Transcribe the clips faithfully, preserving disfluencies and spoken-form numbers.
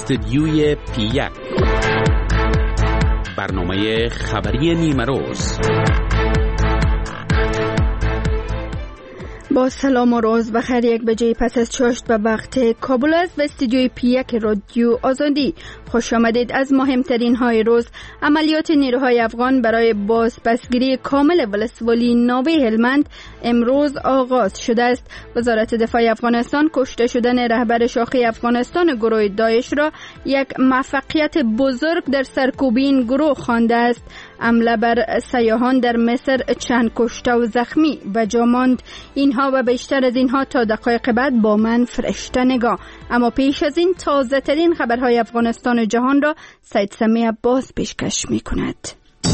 استدیوی پی یک، برنامه خبری نیمه روز. با سلام و روز بخیر. یک بجه پس از چاشت به وقت کابل است و استودیوی پی یک رادیو آزادی. خوش آمدید. از مهمترین های روز: عملیات نیروهای افغان برای بازپسگیری کامل ولسوالی ناوه هلمند امروز آغاز شده است. وزارت دفاع افغانستان کشته شدن رهبر شاخه افغانستان گروه داعش را یک موفقیت بزرگ در سرکوبی این گروه خوانده است. حمله بر سیاحان در مصر چند کشته و زخمی به جا ماند. اینها و بیشتر از اینها تا دقایق بعد با من فرشته نگاه. اما پیش از این تازه ترین خبرهای افغانستان و جهان را سید سمی عباس پیشکش می کند.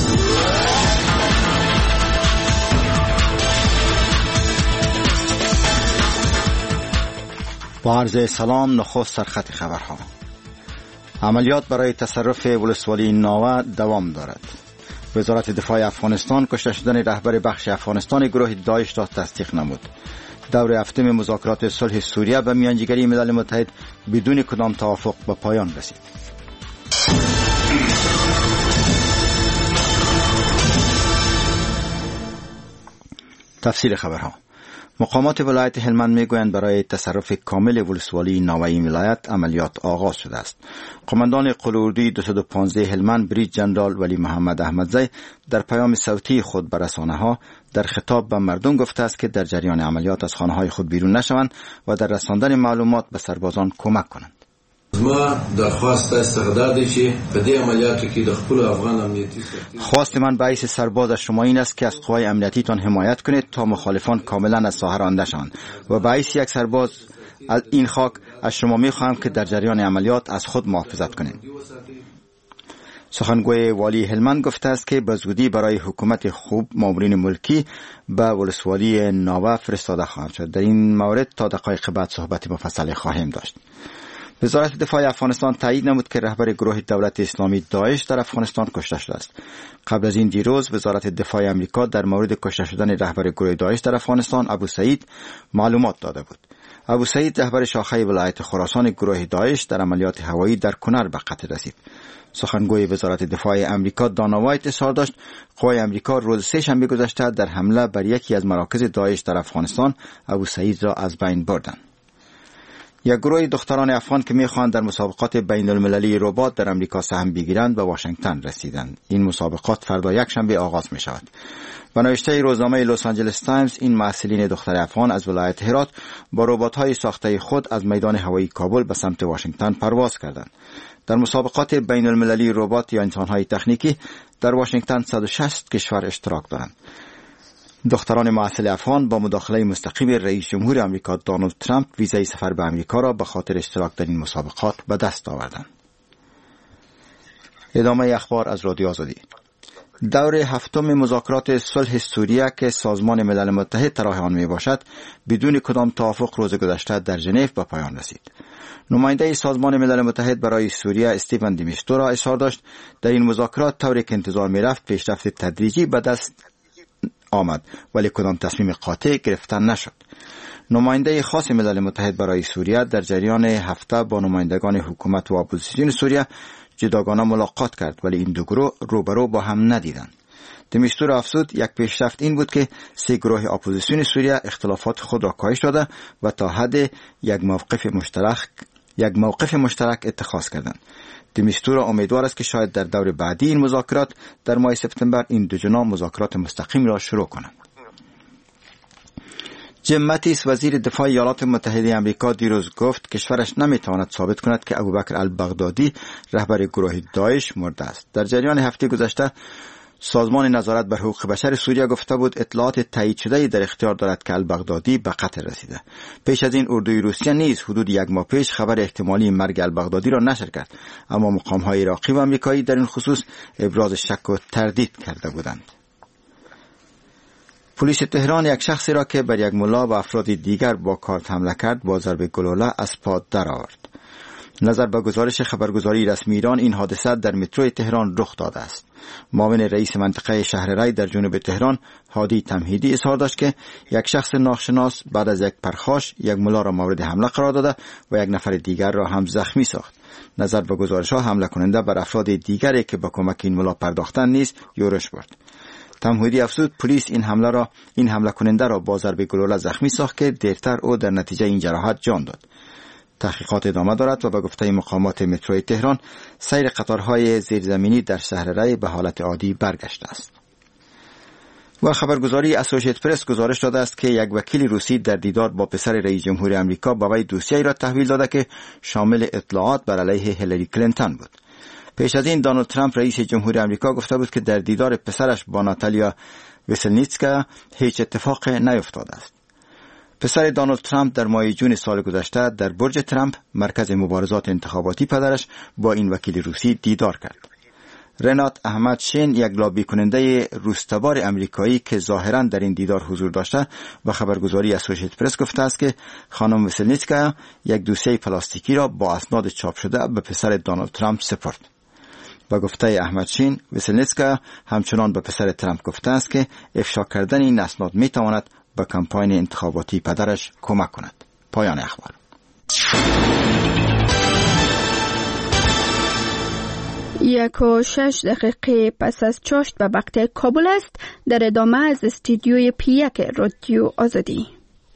با عرض سلام، نخست سرخط خبرها. عملیات برای تصرف ولسوالی ناوه دوام دارد. وزارت دفاع افغانستان کشته شدن رهبر بخش افغانستان گروه داعش را تصدیق نمود. دور هفتم مذاکرات صلح سوریه به میانجیگری ملل متحد بدون کدام توافق به پایان رسید. تفصیل خبرها. مقامات ولایت هلمند میگویند برای تصرف کامل ولسوالی ناوه این ولایت عملیات آغاز شده است. قماندان قلوردی دویست و پانزده هلمند بریج جنرال ولی محمد احمدزی در پیام صوتی خود به رسانه‌ها در خطاب به مردم گفته است که در جریان عملیات از خانه‌های خود بیرون نشوند و در رساندن معلومات به سربازان کمک کنند. ما درخواست استقدادی که په دې عملیاتو کې د خپل افغان امنیتي خواست من به حیث سرباز از شما این است که از قوای امنیتیتان حمایت کنید تا مخالفان کاملا از ساحه رانده شوند و به حیث یک سرباز از این خاک از شما می‌خواهم که در جریان عملیات از خود محافظت کنید. سخنگوی والی هلمند گفته است که به زودی برای حکومت خوب مامورین ملکی به ولسوالی ناوه فرستاده خواهند شد. در این مورد تا دقایق بعد صحبت مفصل خواهیم داشت. وزارت دفاع افغانستان تایید نمود که رهبر گروه دولت اسلامی داعش در افغانستان کشته شده است. قبل از این دیروز وزارت دفاع آمریکا در مورد کشته شدن رهبر گروه داعش در افغانستان ابو سعید معلومات داده بود. ابو سعید رهبر شاخه ولایت خراسان گروه داعش در عملیات هوایی در کنر به قتل رسید. سخنگوی وزارت دفاع آمریکا دانا وایت اظهار داشت قوای آمریکا روز سه شنبه گذشته در حمله بر یکی از مراکز داعش در افغانستان ابو سعید را از بین بردند. یک گروه دختران افغان که می‌خواهند در مسابقات بین المللی ربات در امریکا سهم بگیرند به واشنگتن رسیدند. این مسابقات فردا یک شنبه آغاز می شود. به نوشته روزنامه لس آنجلس تایمز این محصلین دختر افغان از ولایت هرات با ربات‌های ساخته خود از میدان هوایی کابل به سمت واشنگتن پرواز کردند. در مسابقات بین المللی ربات یا انسان‌های تکنیکی در واشنگتن صد و شصت کشور اشتراک دارند. دختران محصل افغان با مداخله مستقیم رئیس جمهور آمریکا دونالد ترامپ ویزای سفر به آمریکا را به خاطر اشتراک در این مسابقات به دست آوردند. ادامه اخبار از رادیو آزادی. دور هفتم مذاکرات صلح سوریه که سازمان ملل متحد طرح آن می باشد بدون کدام توافق روز گذشته در ژنو به پایان رسید. نماینده سازمان ملل متحد برای سوریه استیون دی میستورا اظهار داشت در این مذاکرات طوری که انتظار می رفت پیشرفت تدریجی به دست آمد ولی کدام تصمیم قاطع گرفته نشد. نماینده خاص ملل متحد برای سوریه در جریان هفته با نمایندگان حکومت و اپوزیسیون سوریه جداگانه ملاقات کرد ولی این دو گروه روبرو با هم ندیدند. دمیستور افزود یک پیشرفت این بود که سه گروه اپوزیسیون سوریه اختلافات خود را کاهش داده و تا حد یک موقف مشترک یک موقف مشترک اتخاذ کردند. دمیستور امیدوار است که شاید در دور بعدی این مذاکرات در ماه سپتامبر این دو جناح مذاکرات مستقیم را شروع کنند. جیم ماتیس وزیر دفاع ایالات متحده آمریکا دیروز گفت کشورش نمیتواند ثابت کند که ابوبکر البغدادی رهبر گروه داعش مرده است. در جریان هفته گذشته سازمان نظارت بر حقوق بشر سوریه گفته بود اطلاعات تایید شده در اختیار دارد که البغدادی به قتل رسیده. پیش از این اردوی روسیه نیز حدود یک ماه پیش خبر احتمالی مرگ البغدادی را نشر کرد، اما مقام‌های عراقی و آمریکایی در این خصوص ابراز شک و تردید کرده بودند. پلیس تهران یک شخصی را که بر یک ملا و افراد دیگر با کارت حمله کرد با ضرب گلوله از پا درآورد. نظر به گزارش خبرگزاری رسمی ایران این حادثه در مترو تهران رخ داده است. معاون رئیس منطقه شهر ری در جنوب تهران هادی تمهیدی اظهار داشت که یک شخص ناشناس بعد از یک پرخاش یک ملا را مورد حمله قرار داده و یک نفر دیگر را هم زخمی ساخت. نظر به گزارش ها حمله کننده بر افراد دیگری که با کمک این ملا پرداختن نیز یورش برد. تمهیدی افزود پلیس این حمله را این حمله کننده را با ضرب گلوله زخمی ساخت که دیرتر او در نتیجه این جراحت جان داد. تحقیقات ادامه دارد و به گفته مقامات مترو تهران سیر قطارهای زیرزمینی در شهر ری به حالت عادی برگشته است. و خبرگزاری اسوسییتد پرس گزارش داده است که یک وکیل روسی در دیدار با پسر رئیس جمهور آمریکا با وی دوسیه‌ای را تحویل داده که شامل اطلاعات بر علیه هیلاری کلینتون بود. پیش از این دونالد ترامپ رئیس جمهور آمریکا گفته بود که در دیدار پسرش با ناتالیا ویسلنیتسکا هیچ اتفاق نیفتاده است. پسر دونالد ترامپ در ماه جون سال گذشته در برج ترامپ مرکز مبارزات انتخاباتی پدرش با این وکیل روسی دیدار کرد. رنات احمد شین یک لابی کننده روس‌تبار امریکایی که ظاهراً در این دیدار حضور داشته و خبرگزاری اسوسییتد پرس گفته است که خانم ویسلنیتسکا یک دوسیه پلاستیکی را با اسناد چاپ شده به پسر دونالد ترامپ سپرد. با گفته احمد شین، ویسلنیتسکا همچنان به پسر ترامپ گفته است که افشا کردن این اسناد می تواند به کمپاین انتخاباتی پدرش کمک کند. پایان اخبار. یک و شش دقیقه پس از چاشت به وقت کابل است. در ادامه از استودیوی پی یک رادیو آزادی.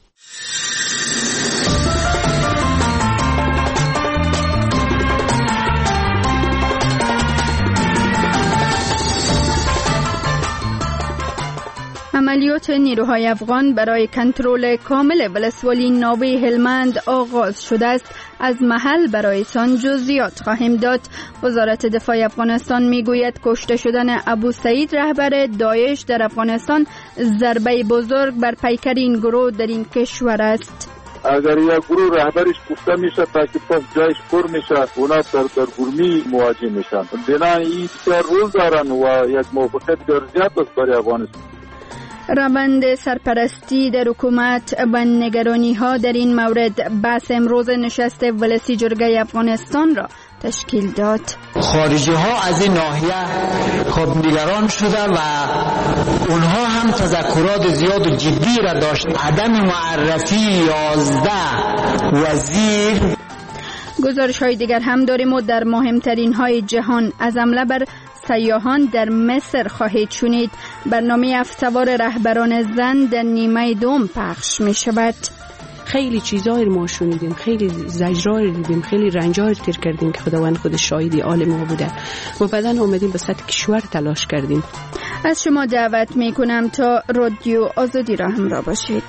عملیات نیروهای افغان برای کنترل کامل ولسوالی ناوه هلمند آغاز شده است. از محل برایتان جزئیات خواهیم داد. وزارت دفاع افغانستان میگوید کشته شدن ابو سعید رهبر داعش در افغانستان ضربه بزرگ بر پیکر این گروه در این کشور است. اگر یک گروه رهبرش کشته میشه تا که پس جایش پر میشه اونا در درگرمی مواجه میشن. دینا این بسیار رول دارن و یک موقعیت درجات است برای افغانستان. روند سرپرستی در حکومت و نگرانی ها در این مورد بحث امروز نشست ولسی جرگه افغانستان را تشکیل داد. خارجی ها از این ناحیه خب نگران شده و اونها هم تذکرات زیاد و جدی را داشت. عدم معرفی یازده وزیر. گزارش های دیگر هم داریم و در مهمترین های جهان از حمله بر سیاحان در مصر خواهید شنید. برنامه افتوار رهبران زن در نیمه دوم پخش می شود. خیلی چیزایی ما شنیدیم، خیلی زجرایی دیدیم، خیلی رنجایی تیر کردیم که خداوند خود شاهد عالم ما بوده و بعداً آمدیم به سطح کشور تلاش کردیم. از شما دعوت می کنم تا رادیو آزادی را همراه باشید.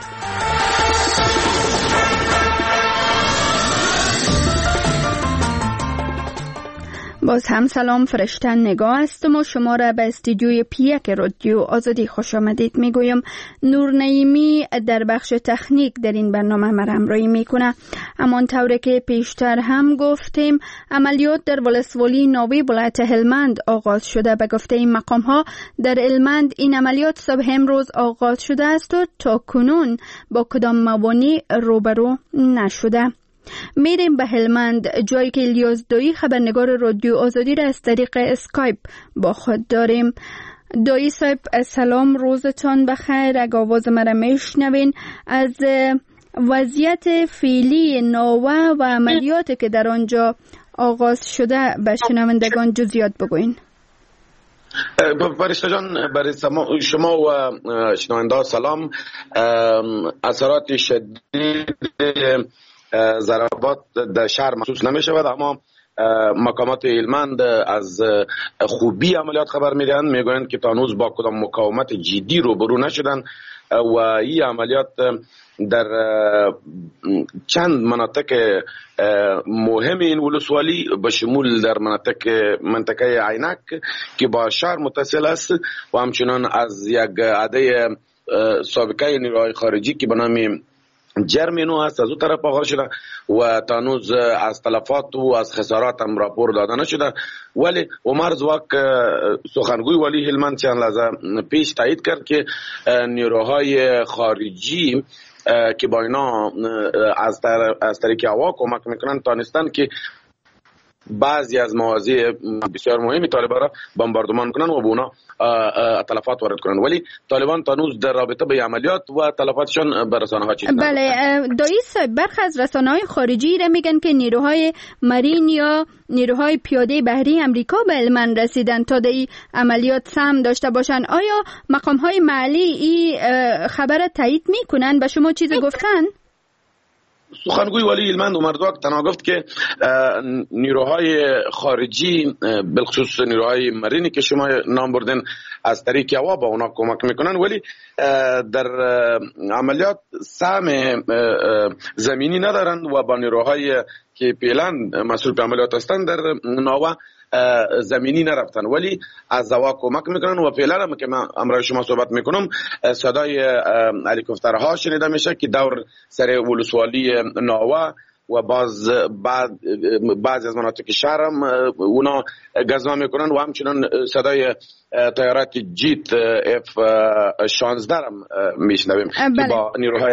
باز هم سلام، فرشتن نگاه هستم و شما را به استودیوی پی یک رادیو آزادی خوش آمدید میگویم. نور نعیمی در بخش تکنیک در این برنامه مرا همراهی میکنه. همانطور که پیشتر هم گفتیم عملیات در ولسوالی ناوه ولایت هلمند آغاز شده. به گفته این مقام ها در هلمند این عملیات صبح امروز آغاز شده است و تا کنون با کدام موانع روبرو نشده. میریم به هلمند، جایی که الیاس دایی خبرنگار رادیو آزادی را از طریق اسکایپ با خود داریم. دایی صاحب سلام، روزتان بخیر. اگه آواز مرا میشنوین از وضعیت فعلی ناوه و عملیاتی که در آنجا آغاز شده به شنوندگان جزئیات بگوین. فرشته جان، برای شما و شنونده سلام. اثرات شدید ضربات در شهر محسوس نمی شود، اما مقامات هلمند از خوبی عملیات خبر میدن. میگویند که تا هنوز با کدام مقاومت جدی روبرو نشدن و این عملیات در چند مناطق مهم این ولسوالی به شمول در مناطق منطقه عینک که با شهر متصل است و همچنان از یک عده سابقه نیروهای خارجی که به نام جرمنو هست از اون طرف آغاز شده و تا هنوز از تلفات و از خسارات هم راپور داده نشده. ولی عمر زواک سخنگوی ولی هلمند چند لحظه پیش تایید کرد که نیروهای خارجی که با اینا از, از طریق هوا کمک میکنن تانستن که بعضی از مواضع بسیار مهمی طالبان را بمباردمان کنند و به اونا تلفات وارد کنند، ولی طالبان تا هنوز در رابطه به عملیات و تلفاتشان به رسانه‌ها چیز نگفتند. بله دایی صاحب، برخی از رسانه‌های خارجی را میگن که نیروهای مارین یا نیروهای پیاده بحری امریکا به علم رسیدن تا در این عملیات سهم داشته باشند. آیا مقام‌های محلی این خبر تایید میکنن؟ به شما چیزی گفتن؟ سخنگوی ولی علمند عمردواک تنها گفت که نیروهای خارجی بالخصوص نیروهای مرینی که شما نام بردن از طریق هوا با اونا کمک میکنن، ولی در عملیات سهم زمینی ندارند و با نیروهای که فعلا مسئول به عملیات هستند در ناوه زمینی نرفتن، ولی از هوا کمک میکنن و فعلا هم که من امروز شما صحبت میکنم صدای هلیکوپترها شنیده میشه که دور سر ولسوالی ناوه و باز بعد بعضی از مناطق شهر هم اونا گزما میکنن و همچنان صدای طیارات جیت اف شانزده هم میشنویم که با نیروهای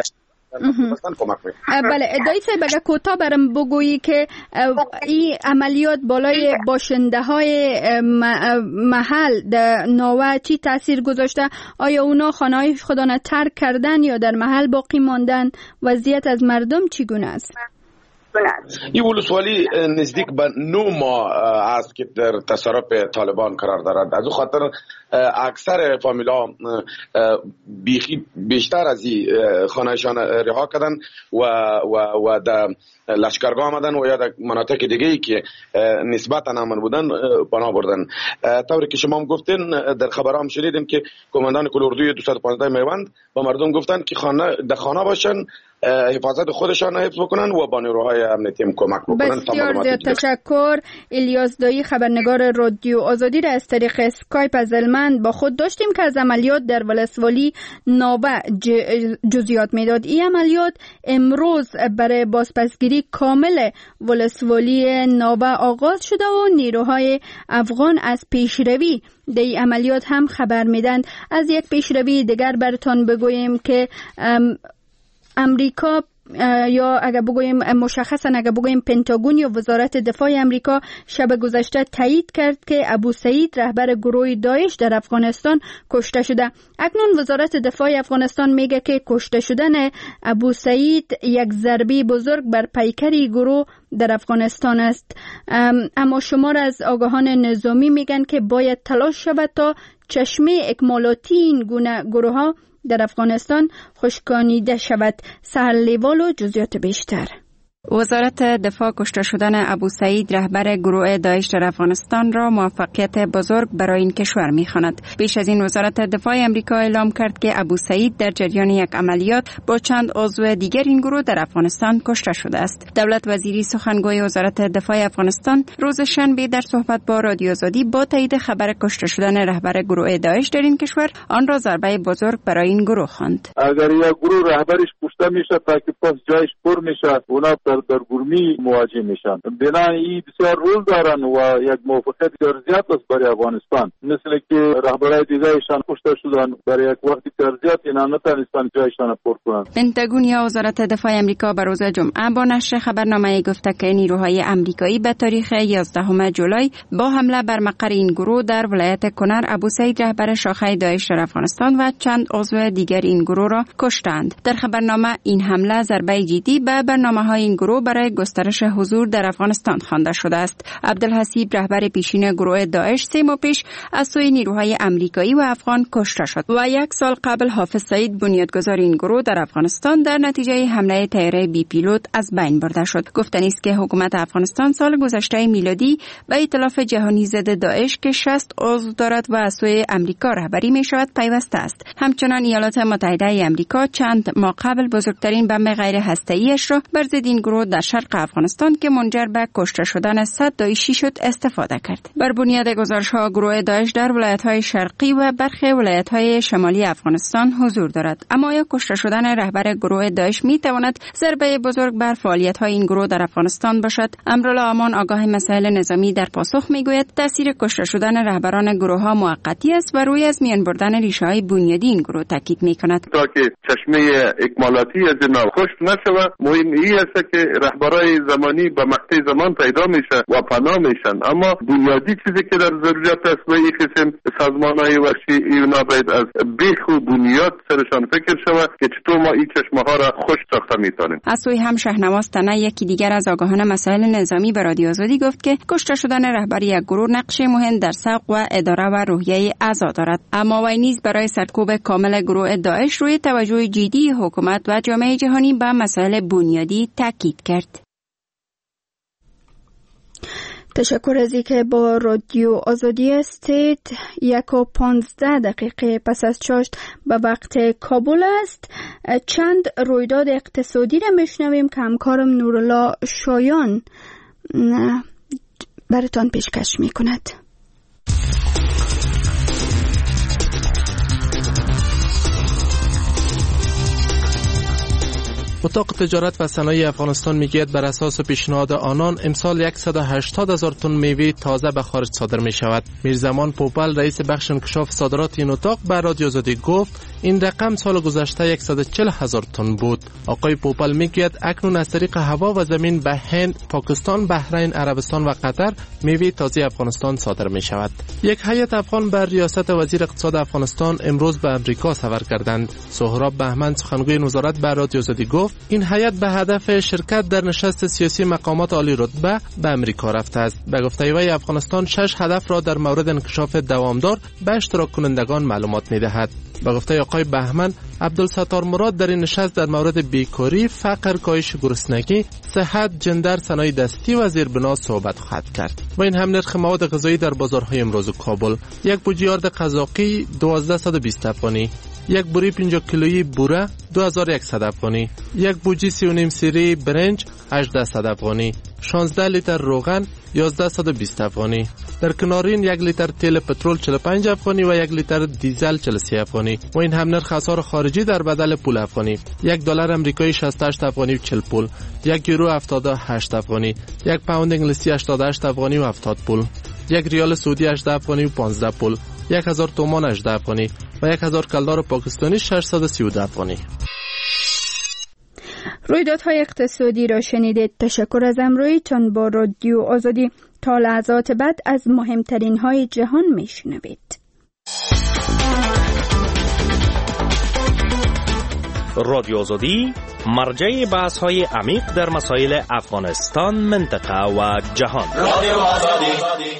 بله دایی صاحب، اگر کوتاه برام بگویی که این عملیات بالای باشنده های محل در ناوه چی تاثیر گذاشته؟ آیا اونا خانه های خودانه ترک کردن یا در محل باقی ماندن؟ وضعیت از مردم چگونه است؟ این ولسوالی نزدیک به نو ماه است که در تصرف طالبان قرار دارد. از او خاطر اکثر فامیلا بیخی بیشتر از این خانهشان رها کردن و و و در لشکرگاه آمدن و یا در مناطق دیگه ای که نسبتا امن بودن پناه بردن. طوری که شما هم گفتین در خبرام شنیدیم که کماندان کلاردوی دویست و پانزده میوند با مردم گفتن که خانه در خانه باشن، حفاظت خودشان حفظ بکنن و با نیروهای امنیتی کمک بکنن. بسیار زیاد تشکر. الیاس دایی، خبرنگار رادیو آزادی، را از طریق اسکایپ از هلمند با خود داشتیم که از عملیات در ولسوالی ناوه جزئیات میداد. این عملیات امروز برای بازپسگیری کامل ولسوالی ناوه آغاز شده و نیروهای افغان از پیشروی در این عملیات هم خبر میدند. از یک پیشروی دیگر براتون بگوییم که امریکا یا اگر بگوییم مشخصا اگر بگوییم پنتاگون یا وزارت دفاع امریکا شب گذشته تایید کرد که ابو سعید رهبر گروه داعش در افغانستان کشته شده. اکنون وزارت دفاع افغانستان میگه که کشته شدن ابو سعید یک ضربه بزرگ بر پیکری گروه در افغانستان است. اما شمار از آگاهان نظامی میگن که باید تلاش شود تا چشمه اکمالاتی این گونه گروه ها در افغانستان خشکانیده شود. سهر لیوال و جزئیات بیشتر. وزارت دفاع کشته شدن ابو سعید رهبر گروه داعش در افغانستان را موفقیت بزرگ برای این کشور می‌خواند. پیش از این وزارت دفاع آمریکا اعلام کرد که ابو سعید در جریان یک عملیات با چند عضو دیگر این گروه در افغانستان کشته شده است. دولت وزیری سخنگوی وزارت دفاع افغانستان روز شنبه در صحبت با رادیو آزادی با تایید خبر کشته شدن رهبر گروه داعش در این کشور آن را ضربه بزرگ برای این گروه خواند. اگر یک گروه رهبرش کشته میشه تا که پس جایش پر میشه، اونا در گرمی مواجه میشن. بنابراین بسیار رول دارن و یک موفقیت بسیار زیاد است برای افغانستان. مثل که رهبرای دیگه ایشان کشته شدن، برای یک وقت بسیار زیاد اینا نتونستن جایشان پر کنن. پنتاگون یا وزارت دفاع آمریکا بر روز جمعه با نشر خبرنامه گفته که نیروهای آمریکایی به تاریخ یازدهم جولای با حمله بر مقر این گروه در ولایت کنر ابو سعید رهبر شاخه داعش در افغانستان و چند عضو دیگر این گروه را کشتند. در خبرنامه این حمله ضربه جدی به برنامه‌های این گروه برای گسترش حضور در افغانستان خوانده شده است. عبدالحسیب رهبر پیشین گروه داعش سه ماه پیش از سوی نیروهای آمریکایی و افغان کشته شد و یک سال قبل حافظ سعید بنیادگذار این گروه در افغانستان در نتیجه حمله طیاره بی پیلوت از بین برده شد. گفتنی است که حکومت افغانستان سال گذشته میلادی به ائتلاف جهانی ضد داعش که شصت عضو دارد و از سوی آمریکا رهبری می شود پیوسته است. همچنان ایالات متحده آمریکا چند ماه قبل بزرگترین بمب غیر هسته‌ایش را بر ضد این گروه در شرق افغانستان که منجر به کشته شدن صد داعشی شد استفاده کرد. بر بنیاد گزارش‌ها گروه داعش در ولایت‌های شرقی و برخی ولایت‌های شمالی افغانستان حضور دارد. اما یا کشته شدن رهبر گروه داعش می‌تواند ضربه بزرگ بر فعالیت‌های این گروه در افغانستان باشد. امرالله امان آگاه مسائل نظامی در پاسخ می‌گوید تاثیر کشته شدن رهبران گروه‌ها موقتی است و روی از میان بردن ریشه‌های بنیادی این گروه تاکید می‌کند. تا که چشمه اکمالاتی از اینا خشک نشود، مهم این است که رهبرای زمانی به مقطع زمان پیدا میشه و پناه میشن، اما بنیادی چیزی که در ضرورت است به این قسم سازمانهای وحشی اینا باید از بیخ و بنیاد سرشان فکر شود که چطور ما این چشمه ها را خوش ساخته میتونیم. از سوی هم شهنواز تنه یکی دیگر از آگاهان مسائل نظامی به رادیو آزادی گفت که کشته شدن رهبر یک گروه نقش مهم در سبق و اداره و روحیه اعضا دارد، اما وی نیز برای سرکوب کامل گروه داعش روی توجه جدی حکومت و جامعه جهانی به مسائل بنیادی تاکید کرد. تشکر از اینکه با رادیو آزادی هستید. یک و پانزده دقیقه پس از چاشت به وقت کابل است. چند رویداد اقتصادی را میشنویم که همکارم نورالله شایان براتان پیشکش میکند. اتاق تجارت و صنایع افغانستان میگوید بر اساس پیشنهاد آنان امسال صد و هشتاد هزار تن میوه تازه به خارج صادر می شود. میرزمان پوپل رئیس بخش انکشاف صادرات این اتاق به رادیو آزادی گفت این رقم سال گذشته صد و چهل هزار تن بود. آقای پوپل میگوید اکنون از طریق هوا و زمین به هند، پاکستان، بحرین، عربستان و قطر میوه تازه افغانستان صادر می شود. یک هیئت افغان بر ریاست وزیر اقتصاد افغانستان امروز به امریکا سفر کردند. سهراب بهمن سخنگوی وزارت به رادیو آزادی گفت این هیئت به هدف شرکت در نشست سیاسی مقامات عالی رتبه به امریکا رفته است. به گفته وی افغانستان شش هدف را در مورد انکشاف دوامدار به اشتراک کنندگان معلومات می‌دهد. به گفته آقای بهمن، عبدالستار مراد در این نشست در مورد بیکاری، فقر، کاهش گرسنگی، صحت، جندر، صنایع دستی و زیربنا صحبت خواهد کرد. با این هم نرخ مواد غذایی در بازارهای امروز کابل: یک بوجی آرد قزاقی دوازده صد و بیست افغانی، یک بوری پنجاه کیلویی بوره دو هزار و صد افغانی، یک بوجی سی و نیم سیری برنج هجده صد افغانی، شانزده لیتر روغن یازده صد و بیست افغانی. در کنارین یک لیتر تیل پترول چهل و پنج افغانی و یک لیتر دیزل چهل و سه افغانی. و این هم نرخ اسعار خارجی در بدل پول افغانی: یک دلار آمریکایی شصت و هشت افغانی و چهل پول، یک یورو هفتاد و هشت افغانی، یک پوند انگلیسی هشتاد و هشت افغانی و هفتاد پول، یک ریال سعودی هجده افغانی و پانزده پول، یک هزار تومان هجده افغانی و یک هزار کلدار پاکستانی ششصد و سی و دو افغانی. رویدادهای اقتصادی را شنیدید. تشکر از همراهیتان با رادیو آزادی. تا لحظات بعد از مهمترین های جهان میشنوید. رادیو آزادی مرجع بحث های عمیق در مسائل افغانستان، منطقه و جهان. رادیو آزادی.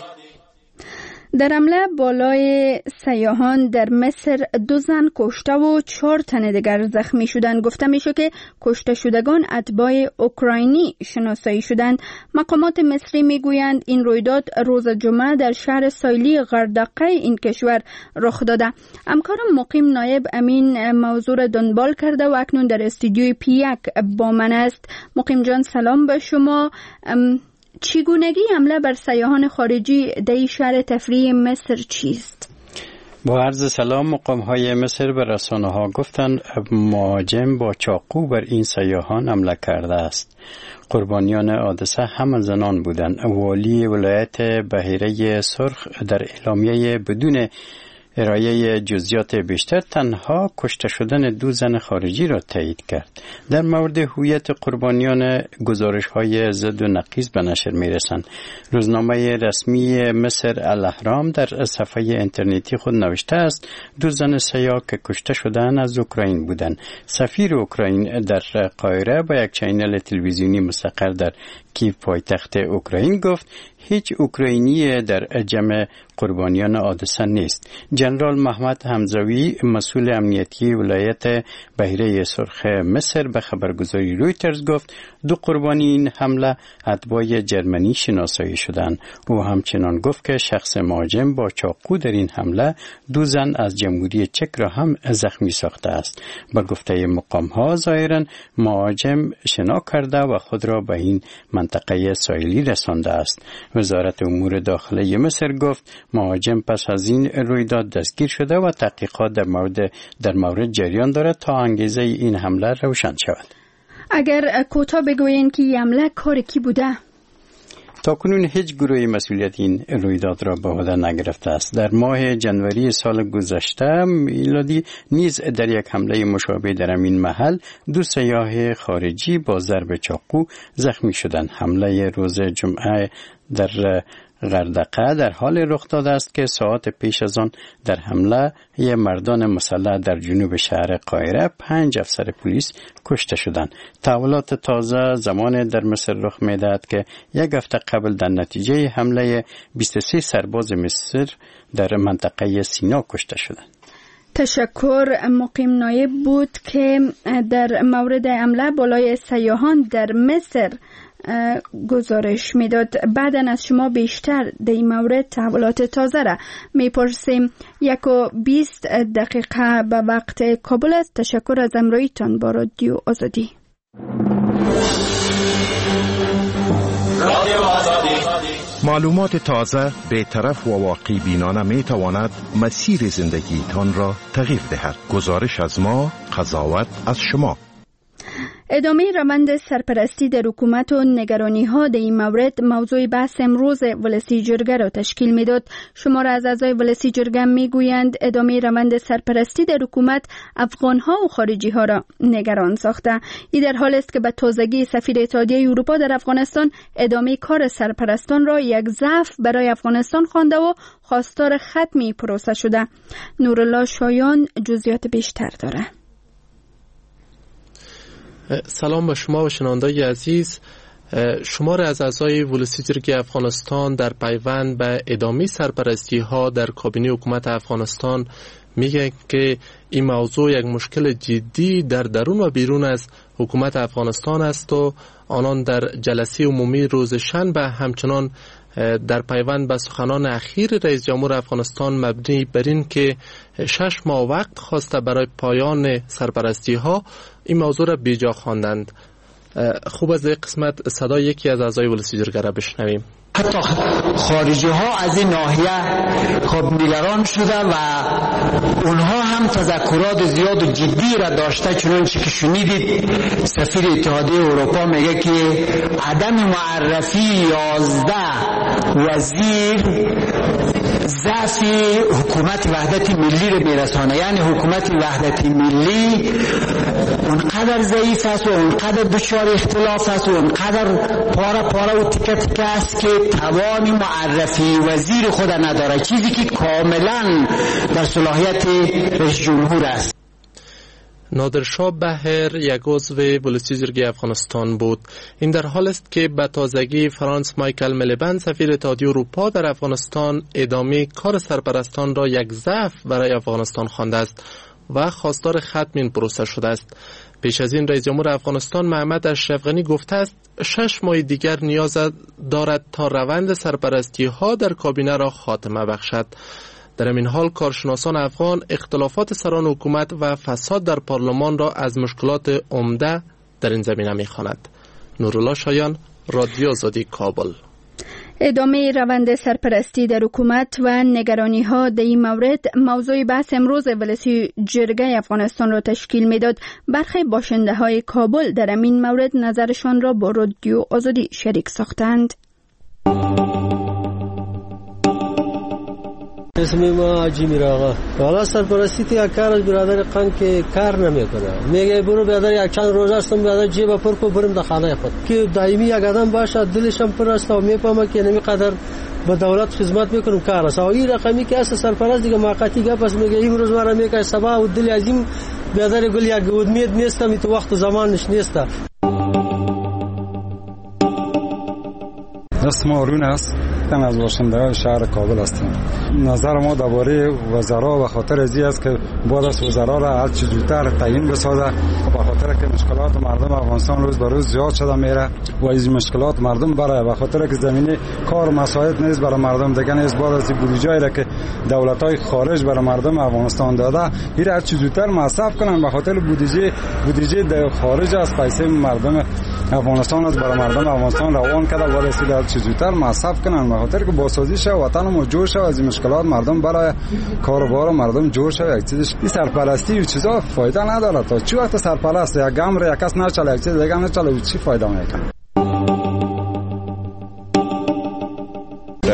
در حمله بالای سیاحان در مصر دو زن کشته و چهار تن دیگر زخمی شدند. گفته میشه که کشته شدگان اتباع اوکراینی شناسایی شدند. مقامات مصری میگویند این رویداد روز جمعه در شهر ساحلی غردقه این کشور رخ داده. همکارم مقیم نایب امین موضوع را دنبال کرده و اکنون در استودیوی پی یک با من است. مقیم جان سلام به شما. چگونگی حمله بر سیاحان خارجی در شهر تفریحی مصر چیست؟ با عرض سلام، مقام های مصر به رسانه ها گفتند مهاجم با چاقو بر این سیاحان حمله کرده است. قربانیان حادثه هم زنان بودند. والی ولایت بحیره سرخ در اعلامیه بدون ارائه جزئیات بیشتر تنها کشته شدن دو زن خارجی را تایید کرد. در مورد هویت قربانیان گزارش‌های ضد و نقیض به نشر می‌رسند. روزنامه رسمی مصر الاهرام در صفحه اینترنتی خود نوشته است دو زن سیاه که کشته شدند از اوکراین بودند. سفیر اوکراین در قاهره با یک چینل تلویزیونی مستقر در کیف پایتخت اوکراین گفت هیچ اوکراینی در جمع قربانیان حادثه نیست. جنرال محمد حمزوی مسئول امنیتی ولایت بحیره سرخ مصر به خبرگزاری رویترز گفت دو قربانی این حمله اتباع جرمنی شناسایی شدند. او همچنان گفت که شخص مهاجم با چاقو در این حمله دو زن از جمهوری چک را هم زخمی ساخته است. با گفته مقام ها ظاهرا مهاجم شنا کرده و خود را به این منطقه ساحلی رسانده است. وزارت امور داخلی مصر گفت مهاجم پس از این رویداد دستگیر شده و تحقیقات در مورد در مورد جریان دارد تا انگیزه این حمله روشن شود. اگر کوتاه بگویین که این حمله کار کی بوده؟ تاکنون هیچ گروهی مسئولیت این رویداد را به عهده نگرفته است. در ماه جنوری سال گذشته میلادی نیز در یک حمله مشابه در این محل دو سیاح خارجی با ضرب چاقو زخمی شدند. حمله روز جمعه در غردقه در حال رخ داده است که ساعت پیش از آن در حمله یک مردان مسلح در جنوب شهر قاهره پنج افسر پلیس کشته شدند. تحولات تازه زمان در مصر رخ می‌دهد که یک هفته قبل در نتیجه حمله بیست و سه سرباز مصر در منطقه سینا کشته شدند. تشکر. مقیم نایب بود که در مورد حمله بالای سیاحان در مصر گزارش میداد. بعداً از شما بیشتر در این مورد تحولات تازه را میپرسیم. یک و بیست دقیقه به وقت کابل است. تشکر از همراهیتان با رادیو آزادی. معلومات تازه، بی‌طرف و واقعی بینانه می تواند مسیر زندگی تان را تغییر دهد. گزارش از ما، قضاوت از شما. ادامه روند سرپرستی در حکومت و نگرانی ها در این مورد موضوع بحث امروز ولسی جرگه را تشکیل میداد. شمار از اعضای ولسی جرگه میگویند ادامه روند سرپرستی در حکومت افغان ها و خارجی ها را نگران ساخته. این در حال است که به تازگی سفیر اتحادیه اروپا در افغانستان ادامه کار سرپرستان را یک ضعف برای افغانستان خوانده و خواستار ختم پروسه شده. نورالله شایان جزئیات بیشتر داره. سلام به شما و شنوندگان عزیز. شمار از اعضای ولسی جرگه افغانستان در پیوند به ادامه سرپرستی ها در کابینه حکومت افغانستان میگه که این موضوع یک مشکل جدی در درون و بیرون از حکومت افغانستان است و آنان در جلسه عمومی روز شنبه همچنان در پیوند به سخنان اخیر رئیس جمهور افغانستان مبنی بر این که شش ماه وقت خواسته برای پایان سرپرستی ها این موضوع را بیجا خواندند. خوب از این قسمت صدای یکی از اعضای ولسی جرگه را بشنویم. حتی خارجی ها از این ناحیه خب نگران شده و اونها هم تذکرات زیاد و جدی را داشته، چنانچه که شنیدید سفیر اتحادیه اروپا میگه که عدم معرفی یازده وزیر ضعف حکومت وحدت ملی رو میرسانه. یعنی حکومت وحدت ملی اونقدر ضعیف است و اونقدر دچار اختلاف است و اونقدر پاره پاره و تکه تکه است که توان معرفی وزیر خود نداره، چیزی که کاملا در صلاحیت رئیس جمهور است. نادرشاه بهر یک عضو ولسی جرگه افغانستان بود. این در حال است که به تازگی فرانس مایکل ملیبند سفیر اتحادیه اروپا در افغانستان ادامه کار سرپرستان را یک ضعف برای افغانستان خوانده است و خواستار ختم این پروسه شده است. پیش از این رئیس جمهور افغانستان محمد اشرف غنی گفته است شش ماه دیگر نیاز دارد تا روند سرپرستی ها در کابینه را خاتمه بخشد. در این حال کارشناسان افغان اختلافات سران حکومت و فساد در پارلمان را از مشکلات عمده در این زمینه می‌خواند. نورالله شایان، رادیو آزادی، کابل. ادامه روند سرپرستی در حکومت و نگرانی ها در این مورد موضوع بحث امروز ولسی جرگه افغانستان را تشکیل میداد. برخی باشنده های کابل در این مورد نظرشان را با رادیو آزادی شریک ساختند. اسم ما عجی میراغا. حالا سرپرستی تو کار از برادر قن که کار نمیکنه. میگه برو برادر یک چند روز هستم برادر جیب پر کو بریم در خانه خود. که دائمی یک آدم باشه دلش هم پر است و میفهمه که نمیقدر به دولت خدمت میکنم کار است. این رقمی که است سرپرست دیگه موقتی گپ است. میگه این روز مرا میگه صبح و دل عظیم برادر گل یک امید نیستم تو وقت زمانش نیست. اسم آرون است. من از باشندگان شهر کابل هستم. نظر ما درباره وزرا و خاطر ازی است که باید از وزرا را هر چه زودتر تعیین بسازه، به خاطر که مشکلات مردم افغانستان روز به روز زیاد شده میره و از مشکلات مردم برای به خاطر که زمینه کار مساعد نیست برای مردم دیگه نیست. باید از بودجه‌ای را که دولت‌های خارج برای مردم افغانستان داده این هر چه زودتر مصرف کنن، به خاطر بودجه بودجه خارج از پیسه مردم افغانستان است برای مردم افغانستان روان کرده. باید از هر چه زودتر مصرف کنن به خاطر که بازسازی شه وطن ما جور شه، از این مشکلات مردم برای کاروبار مردم جور شه. یک چیزش این سرپرستی و چیزا فایده نداره. تا چی وقت سرپرست یک گام را یک کس نچاله یک چیز دیگه نچاله چی فایده میکنه؟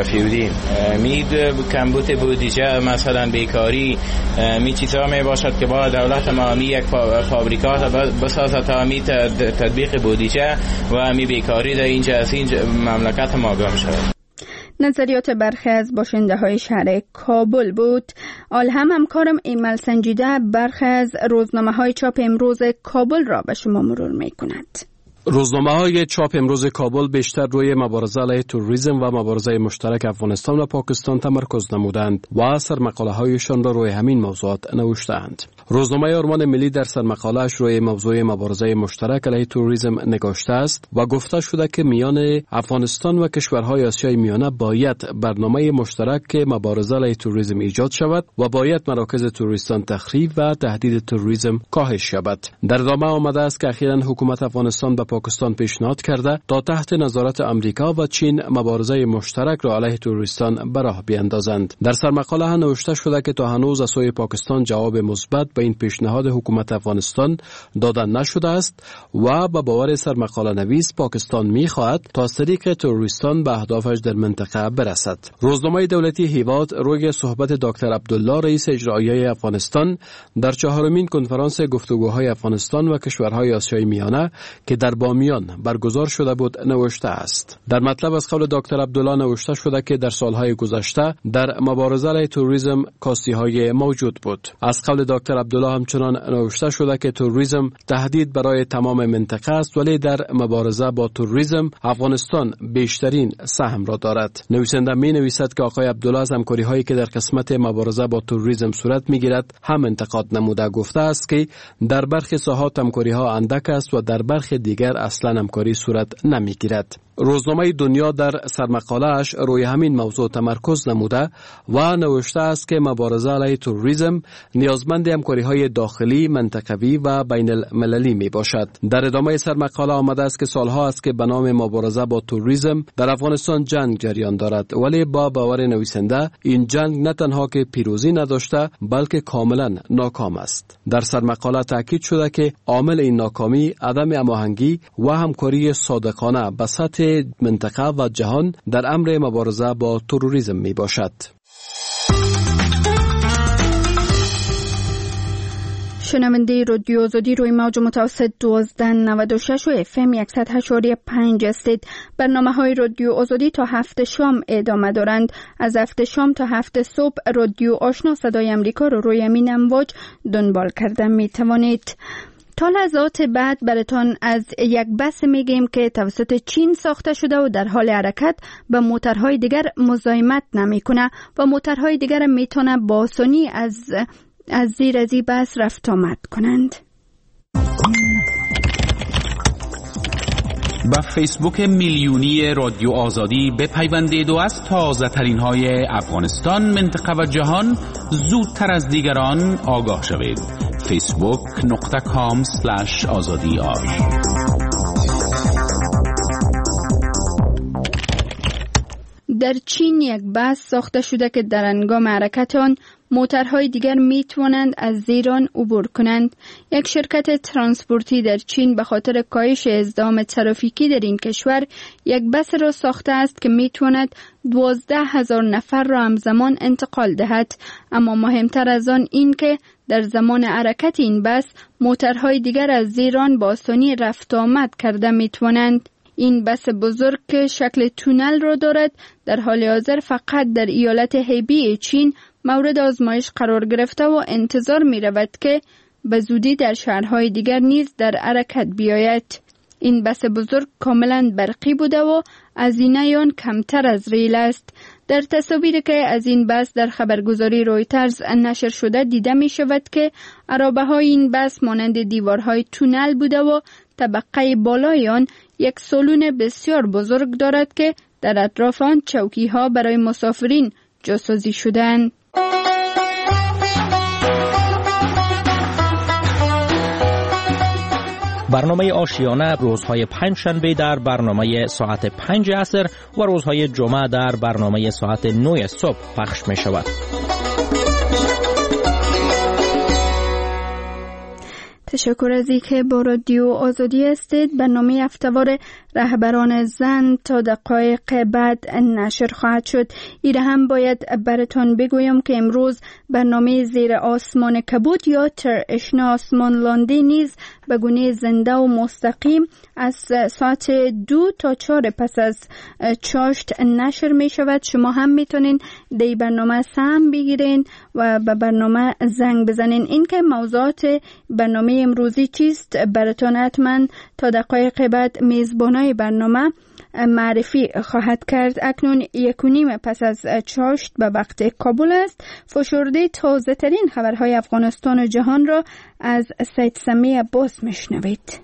رفیودیم. می کمبود بودجه مثلا بیکاری می چیزا می باشد که با دولت ما می یک فابریکات بسازد تا می تطبیق بودجه و می بیکاری در اینجا از این مملکت ما گم شود. نظریات برخی از باشنده های شهر کابل بود. آل هم همکارم ایمل سنجیده برخی از روزنامه های چاپ امروز کابل را به شما مرور می کند. روزنامه های چاپ امروز کابل بیشتر روی مبارزه علیه تروریسم و مبارزه مشترک افغانستان و پاکستان تمرکز نمودند و سرمقاله هایشان را روی همین موضوعات نوشتند. روزنامه آرمان ملی در سرمقاله‌اش روی موضوع مبارزه مشترک علیه تروریسم نگاشته است و گفته شده که میان افغانستان و کشورهای آسیای میانه باید برنامه مشترک مبارزه علیه تروریسم ایجاد شود و باید مراکز تروریستان تخریب و تهدید تروریسم کاهش شود. در ادامه آمده است که اخیراً حکومت افغانستان به پاکستان پیشنهاد کرده تا تحت نظارت امریکا و چین مبارزه مشترک را علیه تروریستان به راه بیاندازند. در سرمقاله نوشته شده که تا هنوز از سوی پاکستان جواب مثبت به این پیشنهاد حکومت افغانستان داده نشده است و به باور سرمقاله نویس پاکستان می‌خواهد تا از طریق تروریستان به اهدافش در منطقه برسد. روزنامه دولتی هیواد روی صحبت دکتر عبدالله رئیس اجرایی افغانستان در چهارمین کنفرانس گفتگوهای افغانستان و کشورهای آسیای میانه که در بامیان برگزار شده بود نوشته است. در مطلب از قول دکتر عبدالله نوشته شده که در سالهای گذشته در مبارزه علیه تروریسم کاستی‌های موجود بود. از قول دکتر عبدالله همچنان نوشته شده که تروریسم تهدید برای تمام منطقه است، ولی در مبارزه با تروریسم افغانستان بیشترین سهم را دارد. نویسنده می نویسد که آقای عبدالله از همکاری هایی که در قسمت مبارزه با تروریسم صورت می گیرد هم انتقاد نموده. گفته است که در برخی ساحات همکاری ها اندک است و در برخی دیگر اصلا همکاری صورت نمی گیرد. روزنامه دنیا در سرمقاله‌اش روی همین موضوع تمرکز نموده و نوشته است که مبارزه علیه تروریسم نیازمند همکاری‌های داخلی، منطقوی و بین المللی می باشد. در ادامه سرمقاله آمده است که سالها است که به نام مبارزه با تروریسم در افغانستان جنگ جریان دارد، ولی با باور نویسنده این جنگ نه تنها که پیروزی نداشته بلکه کاملا ناکام است. در سرمقاله تاکید شده که عامل این ناکامی عدم هماهنگی و همکاری صادقانه به سطح منطقه و جهان در امر مبارزه با تروریسم می باشد. شنونده رادیو آزادی روی موج متوسط دوازده نود و شش و اف ام صد و هشت و پنج هستید. برنامه های رادیو آزادی تا هفت شام ادامه دارند. از هفت شام تا هفت صبح رادیو آشنا صدای امریکا رو روی همین امواج دنبال کرده می توانید. تا لحظات بعد براتان از یک بس میگیم که توسط چین ساخته شده و در حال حرکت به موترهای دیگر مزاحمت نمیکنه و موترهای دیگر میتونه با آسانی از از زیر از این بس رفت آمد کنند. با فیسبوک میلیونی رادیو آزادی بپیوندید و از تازه ترین های افغانستان، منطقه و جهان زودتر از دیگران آگاه شوید. فیسبوک نقطه کام سلش آزادی آر. در چین یک بس ساخته شده که در هنگام حرکت آن موترهای دیگر می توانند از زیر آن عبور کنند. یک شرکت ترانسپورتی در چین به خاطر کاهش ازدحام ترافیکی در این کشور یک بس را ساخته است که می تواند دوازده هزار نفر را همزمان انتقال دهد. اما مهمتر از آن این که در زمان حرکت این بس موترهای دیگر از زیر آن با آسانی رفت آمد کرده می توانند. این بس بزرگ که شکل تونل را دارد در حال حاضر فقط در ایالت هیبی چین مورد آزمایش قرار گرفته و انتظار می رود که به زودی در شهرهای دیگر نیز در حرکت بیاید. این بس بزرگ کاملا برقی بوده و هزینه آن کمتر از ریل است. در تصاویری که از این بس در خبرگزاری رویترز نشر شده دیده می شود که عرابه های این بس مانند دیوارهای تونل بوده و طبقه بالای آن یک سالن بسیار بزرگ دارد که در اطراف آن چوکی ها برای مسافرین جاسازی شدند. برنامه آشیانه روزهای پنج شنبه در برنامه ساعت پنج عصر و روزهای جمعه در برنامه ساعت نه صبح پخش می شود. تشکر از اینکه با رادیو آزادی هستید. برنامه هفته‌وار رهبران زن تا دقایق بعد نشر خواهد شد. ایره هم باید براتون بگویم که امروز برنامه زیر آسمان کبود یا تر اشنا آسمان لانده نیز به گونه زنده و مستقیم از ساعت دو تا چهار پس از چاشت نشر می شود. شما هم میتونین دی برنامه سهم بگیرین و به برنامه زنگ بزنین. این که موضوعات برنامه امروزی چیست براتون حتما تا دقایق بعد میزبانای برنامه معرفی خواهد کرد. اکنون یک و نیم پس از چاشت به وقت کابل است. فشرده تازه ترین خبرهای افغانستان و جهان را از سید سمی عباس میشنوید.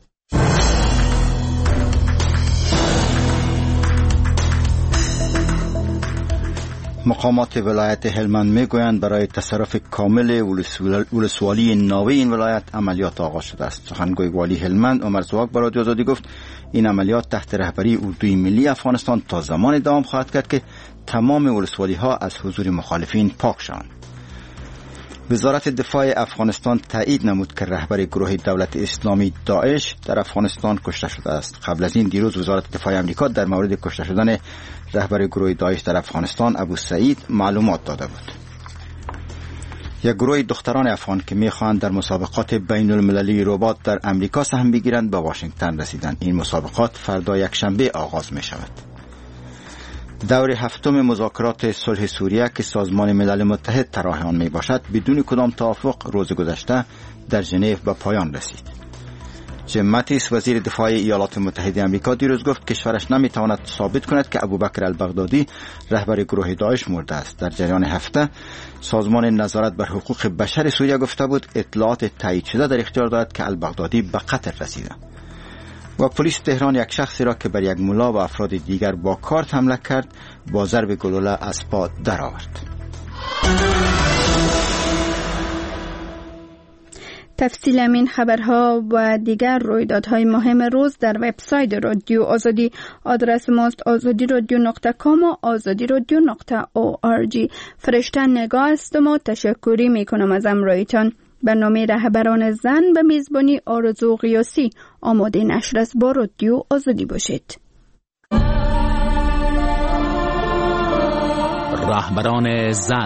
مقامات ولایت هلمند میگویند برای تصرف کامل ولسوالی ناوی این ولایت عملیات آغاز شده است. سخنگوی والی هلمند عمر زواک به رادیو آزادی گفت این عملیات تحت رهبری اردوی ملی افغانستان تا زمان دوام خواهد کرد که تمام ولسوالی ها از حضور مخالفین پاک شوند. وزارت دفاع افغانستان تایید نمود که رهبر گروه دولت اسلامی داعش در افغانستان کشته شده است. قبل از این دیروز وزارت دفاع آمریکا در مورد کشته شدن رهبر گروه داعش در افغانستان ابو سعید معلومات داده بود. یک گروه دختران افغان که میخواهند در مسابقات بین المللی ربات در امریکا سهم بگیرند به واشنگتن رسیدند. این مسابقات فردا یکشنبه آغاز می شود. دور هفتم مذاکرات صلح سوریه که سازمان ملل متحد طراح آن می باشد بدون کدام توافق روز گذشته در ژنو به پایان رسید. جیم ماتیس وزیر دفاع ایالات متحده آمریکا دیروز گفت کشورش نمی تواند ثابت کند که ابوبکر البغدادی رهبر گروه داعش مرده است. در جریان هفته سازمان نظارت بر حقوق بشر سوریه گفته بود اطلاعات تایید شده در اختیار دارد که البغدادی به قتل رسیده. و پلیس تهران یک شخصی را که بر یک ملا و افراد دیگر با کارت حمله کرد با ضرب گلوله از پا درآورد. تفصیل این خبرها و دیگر رویدادهای مهم روز در وبسایت رادیو آزادی. آدرس ماست آزادی رادیو نقطه کام و آزادی رادیو نقطه او آر جی. فرشته نگاه است و تشکری میکنم از امرایتان. برنامه رهبران زن به میزبانی آرزو قیاسی آماده نشر است. با رادیو آزادی باشید. رهبران زن.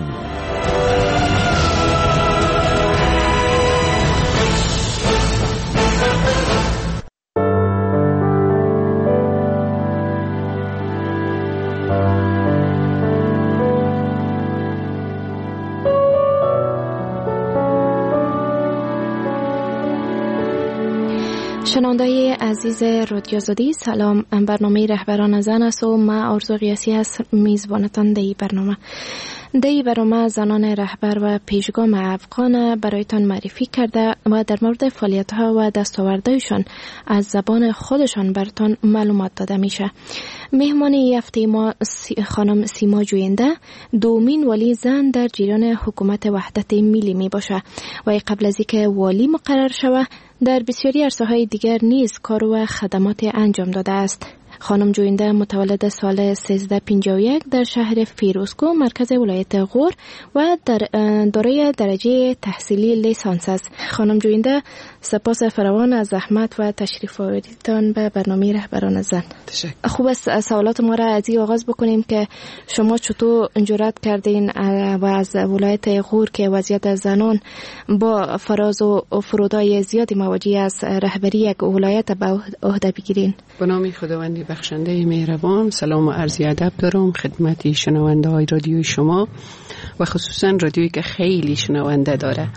شنوندای عزیز رادیو آزادی، سلام. برنامه رهبران زن است و من آرزو قیاسی هست میزبانتان دی برنامه. دی برنامه زنان رهبر و پیشگام افغان برایتان معرفی کرده و در مورد فعالیت‌ها و دستاوردهایشان از زبان خودشان براتان معلومات داده میشه. مهمانی هفته ما خانم سیما جوینده، دومین والی زن در جریان حکومت وحدت ملی می باشه و قبل از اینکه والی مقرر شود در بسیاری عرصه‌های دیگر نیز کار و خدمات انجام داده است. خانم جوینده متولد سال سیزده پنجاه و یک در شهر فیروزکو مرکز ولایت غور و در دارای درجه تحصیلی لیسانس است. خانم جوینده، سپاس فراوان از زحمت و تشریف آوریدتان به برنامه رهبران زن. تشکر. خوب است سوالات ما را از این آغاز بکنیم که شما چطور جرأت کردین و از ولایت غور که وضعیت زنان با فراز و فرودای زیادی مواجه است رهبری یک ولایت به عهده بگیرین؟ به نام خداوند بخشنده مهربان، سلام و عرض ادب دارم خدمت شنونده های رادیوی شما و خصوصا رادیویی که خیلی شنونده داره.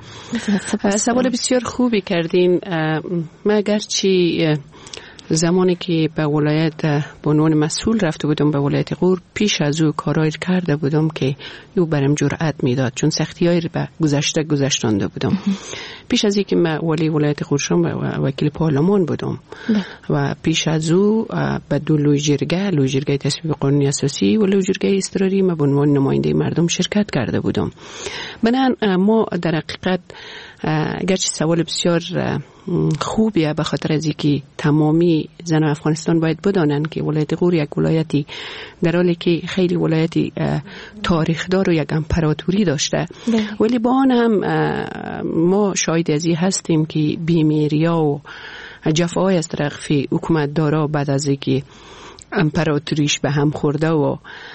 سوال بسیار خوبی کردین. من اگرچه زمانی که به ولایت به عنوان مسئول رفته بودم به ولایت غور، پیش از او کارایی کرده بودم که او برم جرأت میداد، چون سختی‌هایی به گذشته گذشتانده بودم. پیش از اینکه من ولی ولایت غور شدم وکیل پارلمان بودم و پیش از او به دو لویجرگه لویجرگه تصویب قانونی اساسی و لویجرگه اضطراری من به عنوان نماینده مردم شرکت کرده بودم. بنابراین ما در حقیقت اگرچه سوال بسیار خوبیه به خاطر از اینکه تمامی زن افغانستان باید بدانند که ولایت غور یک ولایتی در حالی که خیلی ولایتی تاریخدار و یک امپراتوری داشته، ولی با آن هم ما شاهد از این هستیم که بیماری‌ها و جفاهای از طرف حکومت دارا بعد از اینکه امپراتوریش به هم خورده و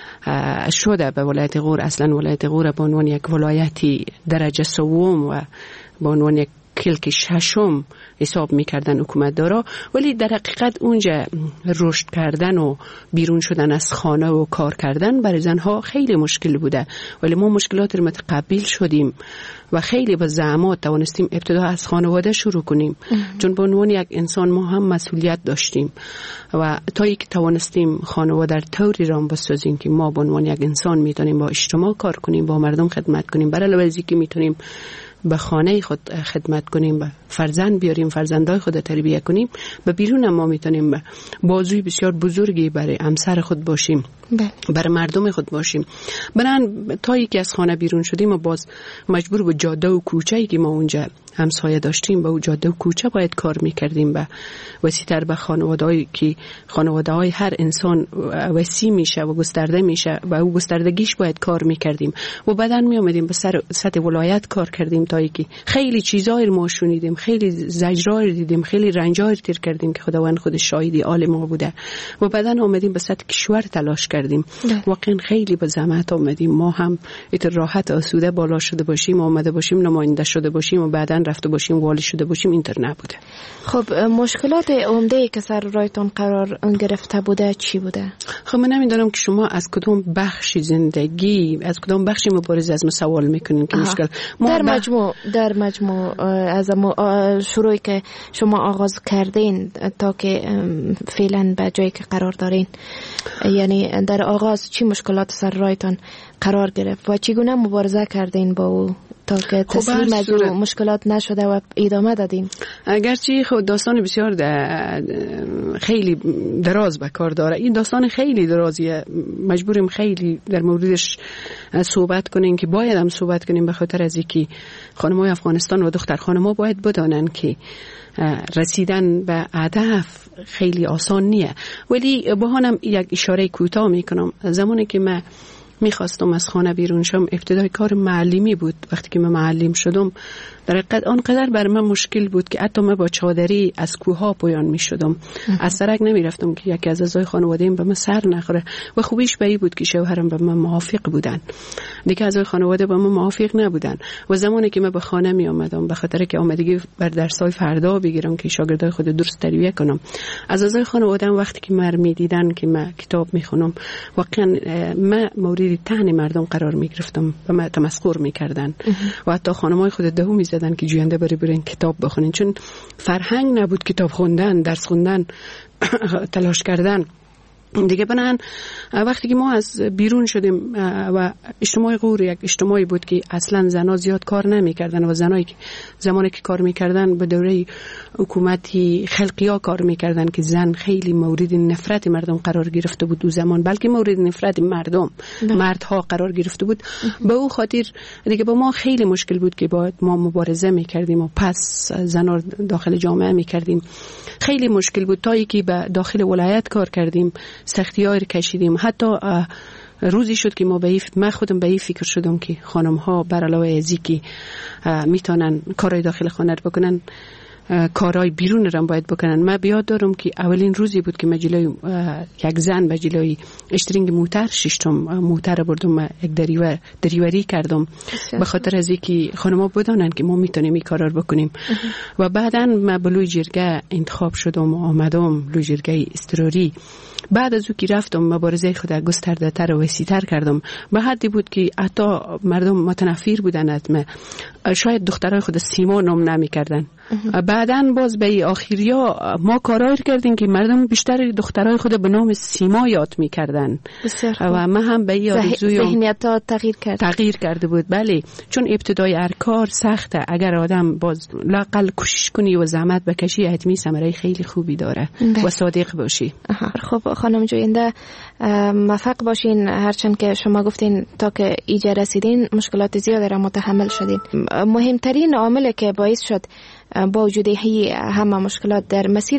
شده به ولایت غور، اصلا ولایت غور به عنوان یک ولایتی درجه سوم و به عنوان یک کلک ششم حساب میکردن حکومت دارا، ولی در حقیقت اونجا رشد کردن و بیرون شدن از خانه و کار کردن برای زنها خیلی مشکل بوده، ولی ما مشکلات رو متقبل شدیم و خیلی با زحمات توانستیم ابتدا از خانواده شروع کنیم. اه. چون به عنوان یک انسان ما هم مسئولیت داشتیم و تا یک توانستیم خانواده در طوری رام بسازیم که ما به عنوان یک انسان میتونیم با اجتماع کار کنیم، با مردم خدمت کنیم، برای علاوه از اینکه میتونیم به خانه خود خدمت کنیم، به فرزند بیاریم، فرزندای خود تربیت کنیم، به بیرون ما میتونیم بازوی بسیار بزرگی برای همسر خود باشیم، برای مردم خود باشیم. برن تا یکی از خانه بیرون شدیم و باز مجبور به جاده و کوچه‌ای که ما اونجا همسایه داشتیم به جاده و کوچه باید کار میکردیم، به وسیع‌تر به خانواده‌ای که خانواده‌های هر انسان وسیع میشه و گسترده میشه و او گستردگیش باید کار میکردیم و بعداً می اومدیم به سر سطح ولایت کار کردیم تا اینکه خیلی چیزایی رو ما شنیدیم، خیلی زجرایی رو دیدیم، خیلی رنجایی رو تیر کردیم که خداوند خود شاهدی عالم ما بوده و بعداً اومدیم به سطح کشور تلاش کردیم. واقعا خیلی به زحمت اومدیم، ما هم ایت راحت آسوده بالا شده باشیم، اومده باشیم، نماینده شده باشیم و بعداً رفته باشیم والی شده باشیم اینطور نبوده. خب مشکلات عمده که سر رایتون قرار گرفته بوده چی بوده؟ خب من نمیدونم که شما از کدوم بخش زندگی، از کدوم بخشی مبارزه از ما سوال میکنین که مشکل در مجموع در مجموع از شروعی که شما آغاز کردین تا که فعلا به جایی که قرار دارین، یعنی در آغاز چی مشکلات سر رایتون قرار گرفت و چگونه مبارزه کردین با او تا که تسلیم از او مشکلات نشده و ادامه دادین؟ اگرچه خود داستان بسیار خیلی دراز به کار داره، این داستان خیلی درازیه، مجبوریم خیلی در موردش صحبت کنیم که باید هم صحبت کنیم، به خاطر از اینکه خانم‌های افغانستان و دختر خانم‌ها باید بدانن که رسیدن به هدف خیلی آسان نیه. ولی با هم یک اشاره کوتاه میکنم. زمانی که من میخواستم از خانه بیرون شم، ابتدای کار معلمی بود. وقتی که من معلم شدم در حقیقت آنقدر بر من مشکل بود که حتی من با چادری از کوها پایان میشدم، از سرک نمیرفتم که یکی از اعضای خانواده‌ام به من سر نخوره و خوبیش به این بود که شوهرم به من موافق بودن، دیگه اعضای خانواده به من موافق نبودن. و زمانی که من به خانه می آمدم به خاطر که آمدگی بر درسای فردا بگیرم که شاگردای خود درست تربیت کنم، از اعضای خانواده‌ام وقتی که مر میدیدن که من کتاب میخونم، واقعا من مورد طعن مردم قرار میگرفتم و من تمسخر میکردن و حتی خانمای خود دهو میزدن که جوینده بری برین کتاب بخونین، چون فرهنگ نبود کتاب خوندن، درس خوندن، تلاش کردن دیگه. بنان وقتی که ما از بیرون شدیم و اجتماع غور یک اجتماعی بود که اصلا زنا زیاد کار نمیکردن و زنایی که زمانی که کار میکردن به دوره حکومتی خلقیا کار میکردن که زن خیلی مورد نفرت مردم قرار گرفته بود. دو زمان بلکه مورد نفرت مردم ده. مردها قرار گرفته بود. به او خاطر دیگه با ما خیلی مشکل بود که باید ما مبارزه میکردیم و پس زنا داخل جامعه میکردیم. خیلی مشکل بود تا اینکه به داخل ولایت کار کردیم، سختی‌ها رو کشیدیم. حتی روزی شد که ما به من خودم به این فکر شدم که خانم ها بر علاوه از اینکه میتونن کارهای داخل خانه رو بکنن، کارهای بیرون رو باید بکنن. من بیاد دارم که اولین روزی بود که من جلوی یک زن به جلوی اشترینگ موتر ششتم موتر بردم، یک دریور دریوری کردم به خاطر از اینکه خانم‌ها بدانن که ما میتونیم این کارا رو بکنیم. و بعداً من به لوی جرگه انتخاب شدم و آمدم لوی جرگه اضطراری. بعد از او که رفتم مبارزه خود گسترده تر و وسیع‌تر کردم، به حدی بود که حتی مردم متنفر بودن از من، شاید دخترای خود سیما نام نمی کردن. بعداً باز به آخریا ما کارایی کردیم که مردم بیشتر دخترای خود به نام سیما یاد می کردن و من هم به این آرزوی ذهنیت‌ها تغییر کرد تغییر کرده بود. بله، چون ابتدای هر کار سخته، اگر آدم باز لاقل کوشش کنی و زحمت بکشی حتمی ثمره خیلی خوبی داره و صادق باشی. خب خانم جوینده موفق باشین، هرچند که شما گفتین تا که اینجا رسیدین مشکلات زیادی را متحمل شدین. مهمترین عاملی که باعث شد با وجود همه مشکلات در مسیر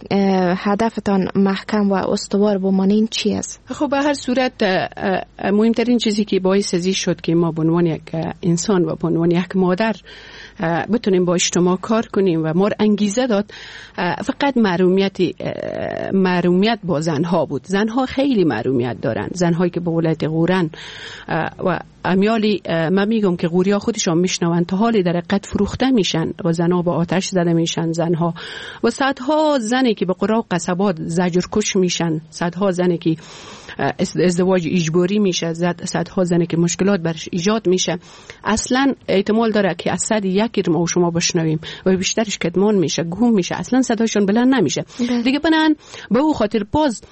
هدفتان محکم و استوار بمانین چی است؟ خب به هر صورت مهمترین چیزی که باعث ازی شد که ما به عنوان یک انسان و به عنوان یک مادر بتونیم با اجتماع کار کنیم و ما انگیزه داد. فقط محرومیت محرومیت با زنها بود. زنها خیلی محرومیت دارن، زنهایی که به ولایت غورن و امیالی من میگم که غوریا خودشان میشنون تا حالی در حقیقت فروخته میشن و زنها با آتش زده میشن، زنها و صدها زنی که به قرا و قصبات زجر کش میشن، صدها زنی که ازدواج اجباری میشه، صدها زنی که مشکلات برش ایجاد میشه. اصلا احتمال داره که از صد یکی رو ما و شما بشنویم و بیشترش کدمان میشه، گم میشه، اصلا صداشون بلند نمیشه دیگه. بنان به او خاطر باز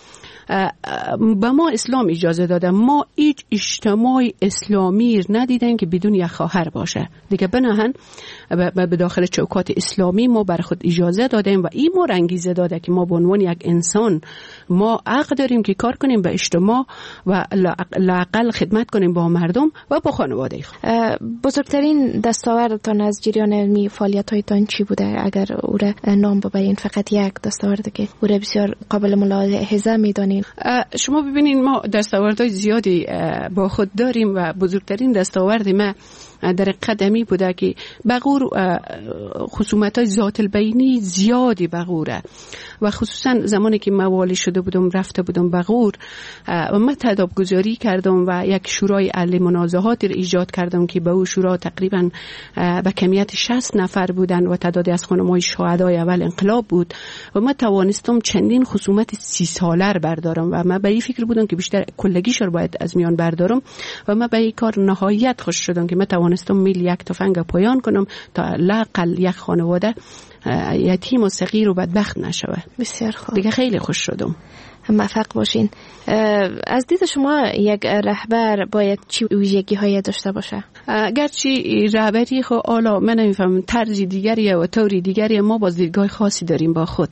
به ما اسلام اجازه داده، ما هیچ اجتماع اسلامی ندیدن که بدون یک خواهر باشه دیگه. بناهن به داخل چوکات اسلامی ما بر خود اجازه دادیم و این ما انگیزه داده که ما به عنوان یک انسان ما حق داریم که کار کنیم به اجتماع و لااقل خدمت کنیم با مردم و با خانواده. بزرگترین دستاوردتان از جریان علمی فعالیت‌هایتان چی بوده؟ اگر او را نام ببرین، فقط یک دستاورد که او را بسیار قابل ملاحظه می‌دانید. شما ببینید ما دستاوردهای زیادی با خود داریم و بزرگترین دستاورد ما در قدمی بوده که بغور خصومت‌های ذات البینی زیادی بغوره و خصوصا زمانی که موالی شده بودم رفته بودم بغور و من تداب گذاری کردم و یک شورای اهل منازعات را ایجاد کردم که به او شورا تقریبا به کمیت شصت نفر بودن و تعدادی از خانم‌های شهدای اول انقلاب بود و من توانستم چندین خصومت سی ساله را بردارم و من به این فکر بودم که بیشتر کلگیش رو باید از میان بردارم و من به این کار نهایت خوش شدم که من توانستم میل یک تفنگ پایان کنم تا لااقل یک خانواده یتیم و صغیر و بدبخت نشوه. بسیار خوب. دیگه خیلی خوش شدم. موفق باشین. از دید شما یک رهبر باید چی ویژگی های داشته باشه؟ گرچه رهبری خو حالا من نمیفهمم طرز دیگریه و طوری دیگریه، ما باز دیدگاه خاصی داریم با خود.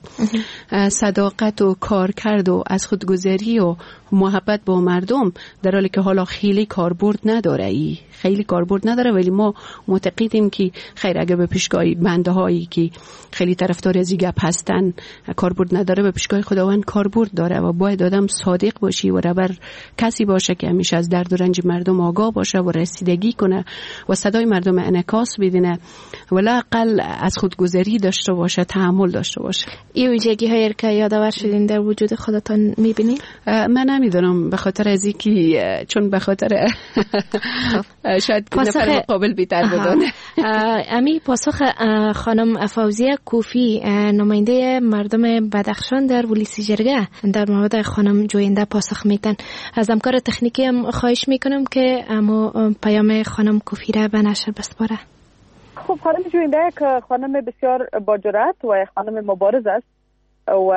صداقت و کارکرد و از خودگذری و محبت با مردم، در حالی که حالا خیلی کاربرد نداره، ای خیلی کاربرد نداره، ولی ما معتقدیم که خیر اگه به پیشگاه بنده هایی که خیلی طرفدار از گپ هستن کاربرد نداره، به پیشگاه خداوند کاربرد داره و باید آدم صادق باشی و رهبر کسی باشه که همیشه از درد و رنج مردم آگاه باشه و رسیدگی کنه و صدای مردم انعکاس بدینه و لااقل از خودگذری داشته باشه، تحمل داشته باشه. این ویژگی هایی که یادآور شدین در وجود خودتان میبینید؟ من نمیدونم، به خاطر از اینکه چون به خاطر شاید نفر مقابل بیتر بدونه. امی پاسخ خانم فوزیه کوفی نماینده مردم بدخشان در ولیسی جرگه در مورد خانم جوینده پاسخ میتن. از همکار تکنیکی هم خواهش میکنم که اما پیام خانم کوفی را به نشر بسپاره. خب خانم جوینده که خانم بسیار با جرأت و خانم مبارز است و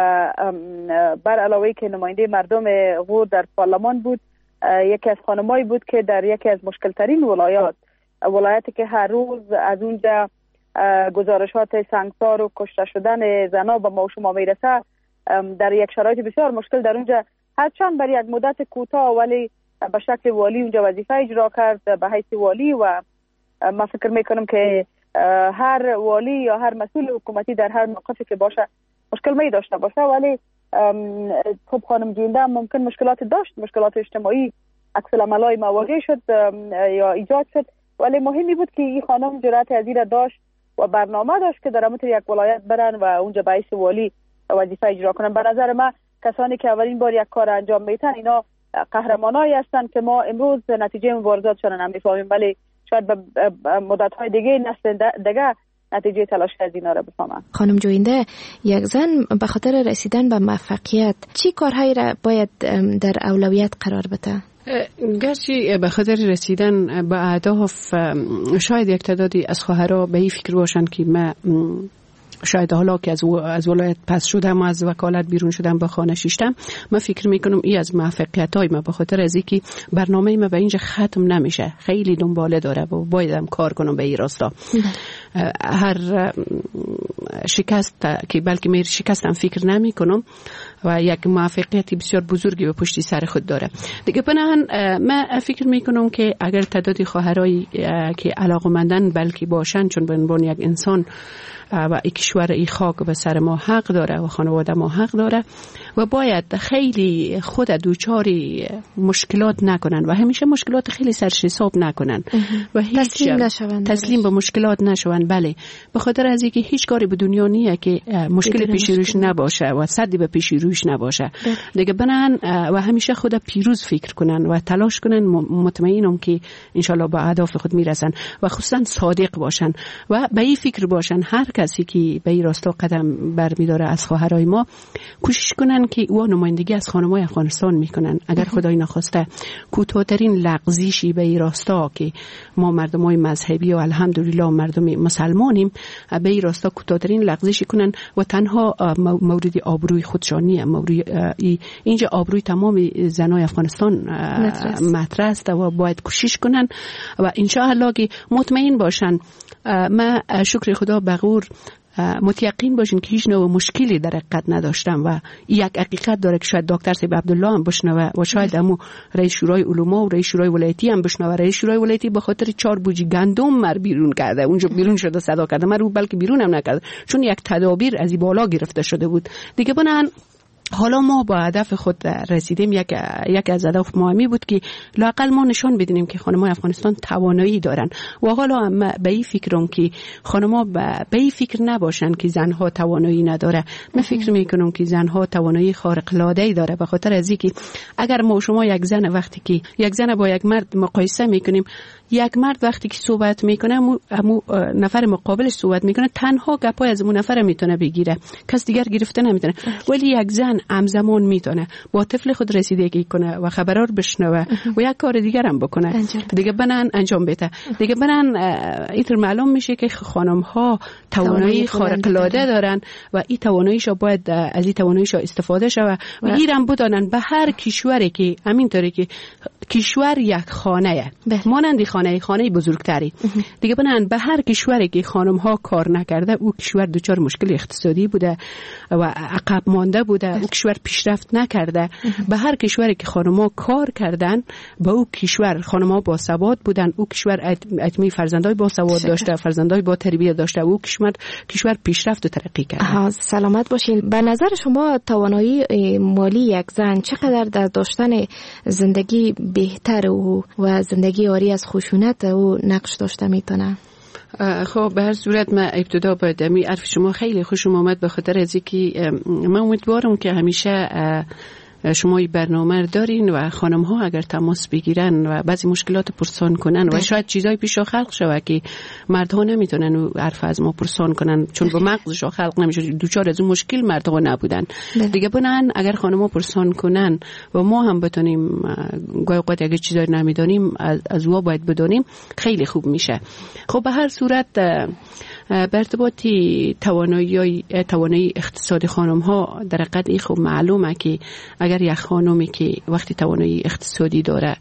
بر علاوه که نماینده مردم غور در پارلمان بود، یکی از خانمایی بود که در یکی از مشکل ترین ولایات، ولایتی که هر روز از اونجا گزارشات سنگسار و کشته شدن زنا به ما و شما میرسه، در یک شرایط بسیار مشکل در اونجا هرچند برای یک مدت کوتاه ولی به شکل والی اونجا وظیفه اجرا کرد به حیث والی و من فکر میکنم که هر والی یا هر مسئول حکومتی در هر موقفی که باشه مشکل می داشته باشه، ولی خب خانم جوینده ممکن مشکلات داشت، مشکلات اجتماعی عکس العملای مواجه شد یا ایجاد شد، ولی مهمی بود که این خانم جرأت از این داشت و برنامه داشت که در امت یک ولایت برن و اونجا به حیث والی وظیفه اجرا کنن. به نظر من کسانی که اولین بار یک کار انجام میتن اینا قهرمانایی هستن که ما امروز نتیجه مبارزاتشون هم میفهمیم، ولی شاید به مدت‌های دیگه نسل دیگه نتیجه تلاش از اینا رو بفهمن. خانم جوینده، یک زن به خاطر رسیدن به موفقیت چی کارهایی را باید در اولویت قرار بده؟ گرچه به خاطر رسیدن به اهداف شاید یک تعدادی از خواهرها به این فکر باشن که ما شاید حالا که از از ولایت پس شدم و از وکالت بیرون شدم به خانه شیشتم، من فکر میکنم این از موفقیت‌های ما به خاطر از اینکه برنامه ما به اینجا ختم نمیشه، خیلی دنباله داره و بایدم کار کنم به این راستا. هر شکست که بلکه من شکستم فکر نمی کنم و یک موفقیت بسیار بزرگی به پشتی سر خود داره دیگه. پنهان من فکر می کنم که اگر تعدادی خواهرایی که علاقمندن بلکه باشن، چون به عنوان یک انسان و ای کشور ای خاک به سر ما حق داره و خانواده ما حق داره و باید خیلی خود دوچاری مشکلات نکنن و همیشه مشکلات خیلی سرش حساب نکنن و هیچ تسلیم نشوند، تسلیم به مشکلات نشوند. میشوند. بله، به خاطر از اینکه هیچ کاری به دنیا نیه که مشکل پیش روش نباشه و صدی به پیش روش نباشه. دیگه بنان و همیشه خود پیروز فکر کنن و تلاش کنن، مطمئنم که انشالله به اهداف خود میرسن و خصوصا صادق باشن و به این فکر باشن هر کسی که به این راستا قدم برمیداره از خواهرای ما کوشش کنن که او نمایندگی از خانمای افغانستان میکنن. اگر خدای نخواسته کوتاه‌ترین لغزشی به این راستا که ما مردمای مذهبی و الحمدلله مردم مسلمانیم به این راستا کوتاه‌ترین لغزشی کنن و تنها مورد آبروی خودشانیه، مورد اینجا آبروی تمام زنای افغانستان مطرح است و باید کوشش کنن و ان شاء الله که مطمئن باشن. ما شکر خدا بغور متیقین باشین که هیچ نوع مشکلی در حقیقت نداشتم و یک حقیقت داره که شاید دکتر سیب عبدالله هم بشنوه و شاید همو رئیس شورای علما و رئیس شورای ولایتی هم بشنوه. رئیس شورای ولایتی به خاطر چهار بوجی گندم مر بیرون کرده، اونجا بیرون شده صدا کرده، من رو بلکه بیرون هم نکرده چون یک تدابیر از این بالا گرفته شده بود دیگه. بنان حالا ما با هدف خود رسیدیم. یک یک از هدف مهمی بود که لااقل ما نشان بدیم که خانم‌های افغانستان توانایی دارن و حالا من به این فکرم که خانم‌ها به این فکر نباشن که زنها توانایی نداره. من فکر میکنم که زنها توانایی خارق العاده داره، به خاطر از اینکه اگر ما شما یک زن وقتی که یک زن با یک مرد مقایسه میکنیم، یک مرد وقتی که صحبت میکنه امو نفر مقابلش صحبت میکنه تنها گپای از اون نفر میتونه بگیره، کس دیگر گرفته نمیتونه. ولی یک زن همزمان میتونه با طفل خود رسیدگی کنه و خبرار بشنوه و یک کار دیگر هم بکنه دیگه بنان انجام بده دیگه. بنان اینطور معلوم میشه که خانم ها توانایی خارق العاده دارن و این تواناییشو باید از این تواناییشو استفاده شوه و ایران بدانن به هر کشوری که همینطوری که کشور یک خانه مانند خانه خانه بزرگتری دیگه بنان به هر کشوری که خانم ها کار نکرده او کشور دچار مشکل اقتصادی بوده و عقب مانده بوده، او کشور پیشرفت نکرده. به هر کشوری که خانم ها کار کردن به او کشور خانم ها با ثبات بودن، او کشور اتمی فرزندای با ثبات داشته، فرزندای با تربیت داشته، او کشور کشور پیشرفت و ترقی کرده. سلامت باشین. به نظر شما توانایی مالی یک زن چقدر در داشتن زندگی بهتر و و زندگی آری از خشونت او نقش داشته میتونه؟ خب به هر صورت من ابتدا باید می عرف شما خیلی خوشم آمد، به خاطر از اینکه من امیدوارم که همیشه شما این برنامه دارین و خانم ها اگر تماس بگیرن و بعضی مشکلات پرسان کنن و شاید چیزای پیشا خلق شوه که مردها نمیتونن و حرف از ما پرسان کنن چون با مغزشو خلق نمیشه، دوچار از اون مشکل مردها نبودن دیگه. بنان اگر خانم ها پرسان کنن و ما هم بتونیم گاهی اوقات اگر چیزای نمیدونیم از از وا باید بدونیم خیلی خوب میشه. خب به هر صورت به ارتباط توانایی توانایی اقتصادی خانم ها در حقیقت این خوب معلومه که اگر یک خانمی که وقتی توانایی اقتصادی داره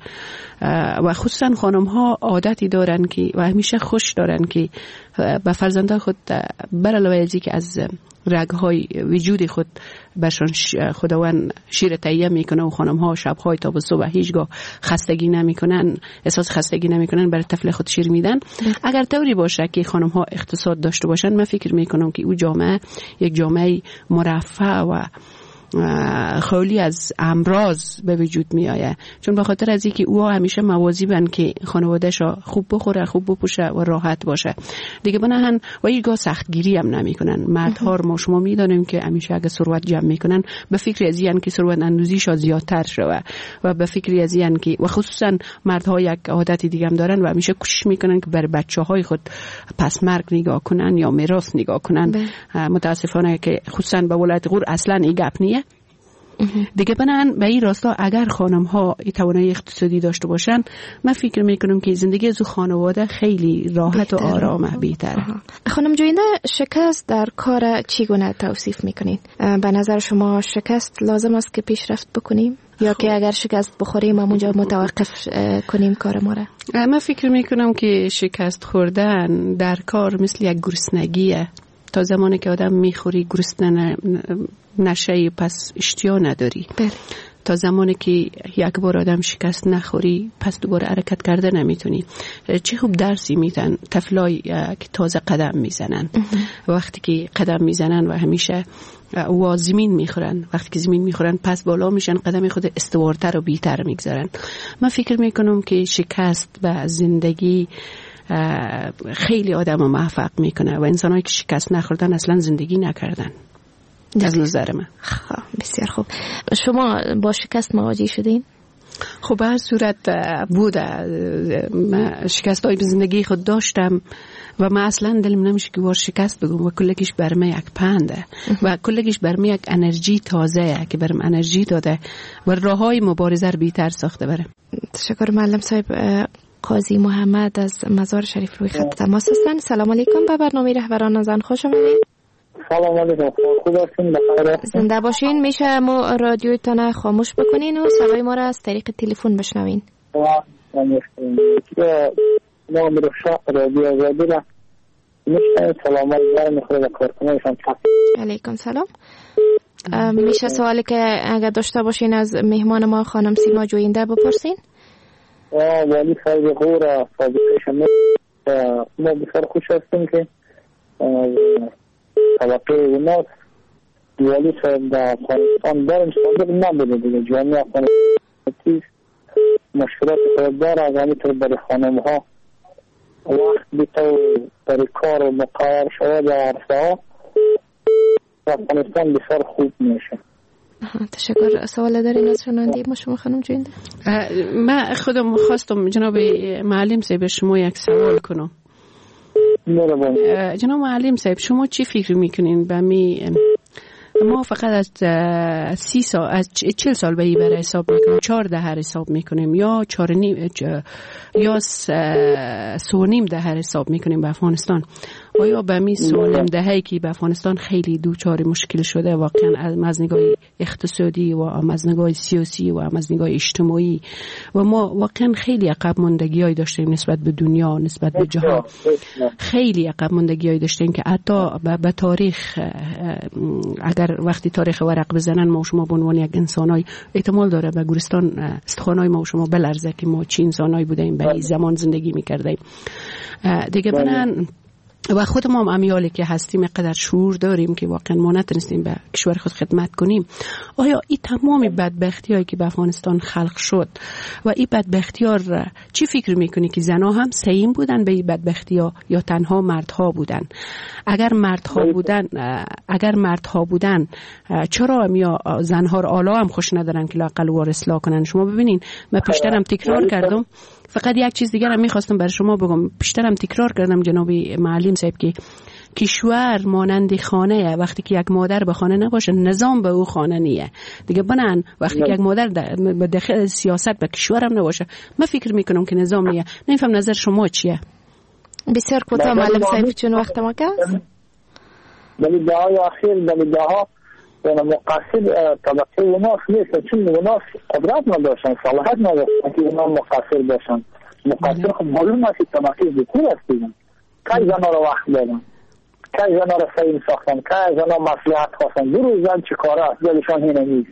و خصوصا خانم ها عادتی دارن که و همیشه خوش دارن که به فرزندان خود بر علاوه از اینکه از رگهای وجود خود برشان خداوند شیر تهیه میکنه و خانم ها شبهای تا به صبح هیچگاه خستگی نمیکنن، احساس خستگی نمیکنن، برای طفل خود شیر میدن. اگر طوری باشه که خانم ها اقتصاد داشته باشن من فکر میکنم که او جامعه یک جامعه مرفه و خالی از امراض به وجود می آید، چون به خاطر از اینکه اوها همیشه مواظبن که خانواده‌شا خوب بخوره، خوب بپوشه و راحت باشه دیگه. بنهن و ایگاه سختگیری هم نمیکنن. مردها ما شما میدانیم که همیشه اگه ثروت جمع میکنن به فکر از این که ثروت اندوزیش زیادتر شوه و به فکر از این که و خصوصا مردها یک عادت دیگه هم دارن و همیشه کوشش میکنن که بر بچه‌های خود پس مرگ نگاه کنن یا میراث نگاه کنن. متاسفانه که خصوصا به ولایت غور اصلا این گپ نیست دیگه. بنان به این راستا اگر خانم ها این توانایی اقتصادی داشته باشن من فکر میکنم که زندگی از خانواده خیلی راحت بهتر و آرامه بهتره. خانم جوینده شکست در کار چگونه توصیف میکنین؟ به نظر شما شکست لازم است که پیشرفت بکنیم یا که اگر شکست بخوریم همونجا متوقف کنیم کار ما را؟ من فکر میکنم که شکست خوردن در کار مثل یک گرسنگیه. تا زمانی که آدم میخوری گرسنه نشهی پس اشتیا نداری. بله. تا زمانی که یک بار آدم شکست نخوری پس دوباره حرکت کرده نمیتونی. چه خوب درسی میدن طفلای که تازه قدم میزنن. وقتی که قدم میزنن و همیشه و زمین میخورن، وقتی که زمین میخورن پس بالا میشن، قدم خود استوارتر و بیتر میگذارن. من فکر میکنم که شکست به زندگی خیلی آدم موفق میکنه و انسانایی که شکست نخوردن اصلا زندگی نکردن از نظر من. خب بسیار خوب. شما با شکست مواجه شدین؟ خب به هر صورت بوده، من شکست های به زندگی خود داشتم و من اصلا دلم نمیشه که وار شکست بگم و کلگیش برم یک پنده و کلگیش برم یک انرژی تازه که برم انرژی داده و راه های مبارزه رو بیتر ساخته برم. تشکر معلم صاحب. قاضی محمد از مزار شریف روی خط تماس هستند. سلام علیکم، به برنامه رهبران زن خوش آمدید. سلام علیکم، خوب هستین؟ بخیر. زنده باشین. میشه ما رادیوتان خاموش بکنین و صدای ما را از طریق تلفن بشنوین. ما مرشا رادیو آزادی را میشه سلام علیکم خود کارکنانشان. علیکم سلام. میشه سوالی که اگر داشته باشین از مهمان ما خانم سیما جوینده بپرسین؟ والی صاحب غور سابقه ما بسیار خوش هستیم که طبقه اوناس والی صاحب در افغانستان دارم صادق نبوده دیگه. جامعه افغانستان مشکلات خود داره، از همینطور برای خانم ها وقت بیتو برای کار و مقایر شود در عرصه ها افغانستان بسیار خوب میشه. تشکر. سوال دارین از شنونده ما شما خانم جوینده؟ من خودم خواستم جناب معلم صاحب شما یک سوال کنم. جناب معلم صاحب شما چی فکر میکنین به می ما فقط از سی سال از چهل سال به این برای حساب میکنیم، چهار دهه حساب میکنیم یا چهار نیم یا سه نیم دهه حساب میکنیم به افغانستان؟ آیا به می سوالم دهه‌ای که به افغانستان خیلی دوچار مشکل شده واقعا از نگاه اقتصادی و از نگاه سیاسی و از نگاه اجتماعی و ما واقعا خیلی عقب ماندگی‌ای داشتیم نسبت به دنیا، نسبت به جهان، خیلی عقب ماندگی‌ای داشتیم که حتی به تاریخ اگر وقتی تاریخ ورق بزنن ما و شما به عنوان یک انسانای احتمال داره به گورستان استخوانای ما و شما بلرزه که ما چه انسانایی بودیم به این زمان زندگی می‌کردیم دیگه. بنان و خود ما هم امیالی که هستیم قدر شعور داریم که واقعا ما نتونستیم به کشور خود خدمت کنیم. آیا این تمام بدبختی هایی که به افغانستان خلق شد و این بدبختی ها چی فکر میکنی که زنها هم سهیم بودن به این بدبختی ها یا تنها مردها بودن؟ اگر مردها بودن اگر مردها بودن چرا یا زنها را آلا هم خوش ندارن که لااقل وار اصلاح کنن؟ شما ببینین من پیشترم تکرار کردم، فقط یک چیز دیگر هم میخواستم برای شما بگم، پیشترم تکرار کردم جناب معلم صاحب که کشور مانند خانه، وقتی که یک مادر به خانه نباشه نظام به او خانه نیه دیگه. بنان وقتی که یک مادر به داخل سیاست به کشور هم نباشه من فکر میکنم که نظام نیه. نمیفهم نظر شما چیه؟ بسیار کوتاه معلم صاحب چون وقت ما کم ولی دعای اخیر ولی دعا و مقصد طبقه اوناس نیست، چون اوناس قدرت نداشتن، صلاحیت نداشتن که اونا مقصر باشن. مقصر خب معلوم است که طبقه ذکور هستیم. که زنها را وقت دادن، که زنها را سعیم ساختن، که زنها مصلحت خواستن. دو روز زن چه کاره است دلشان هینه نیست.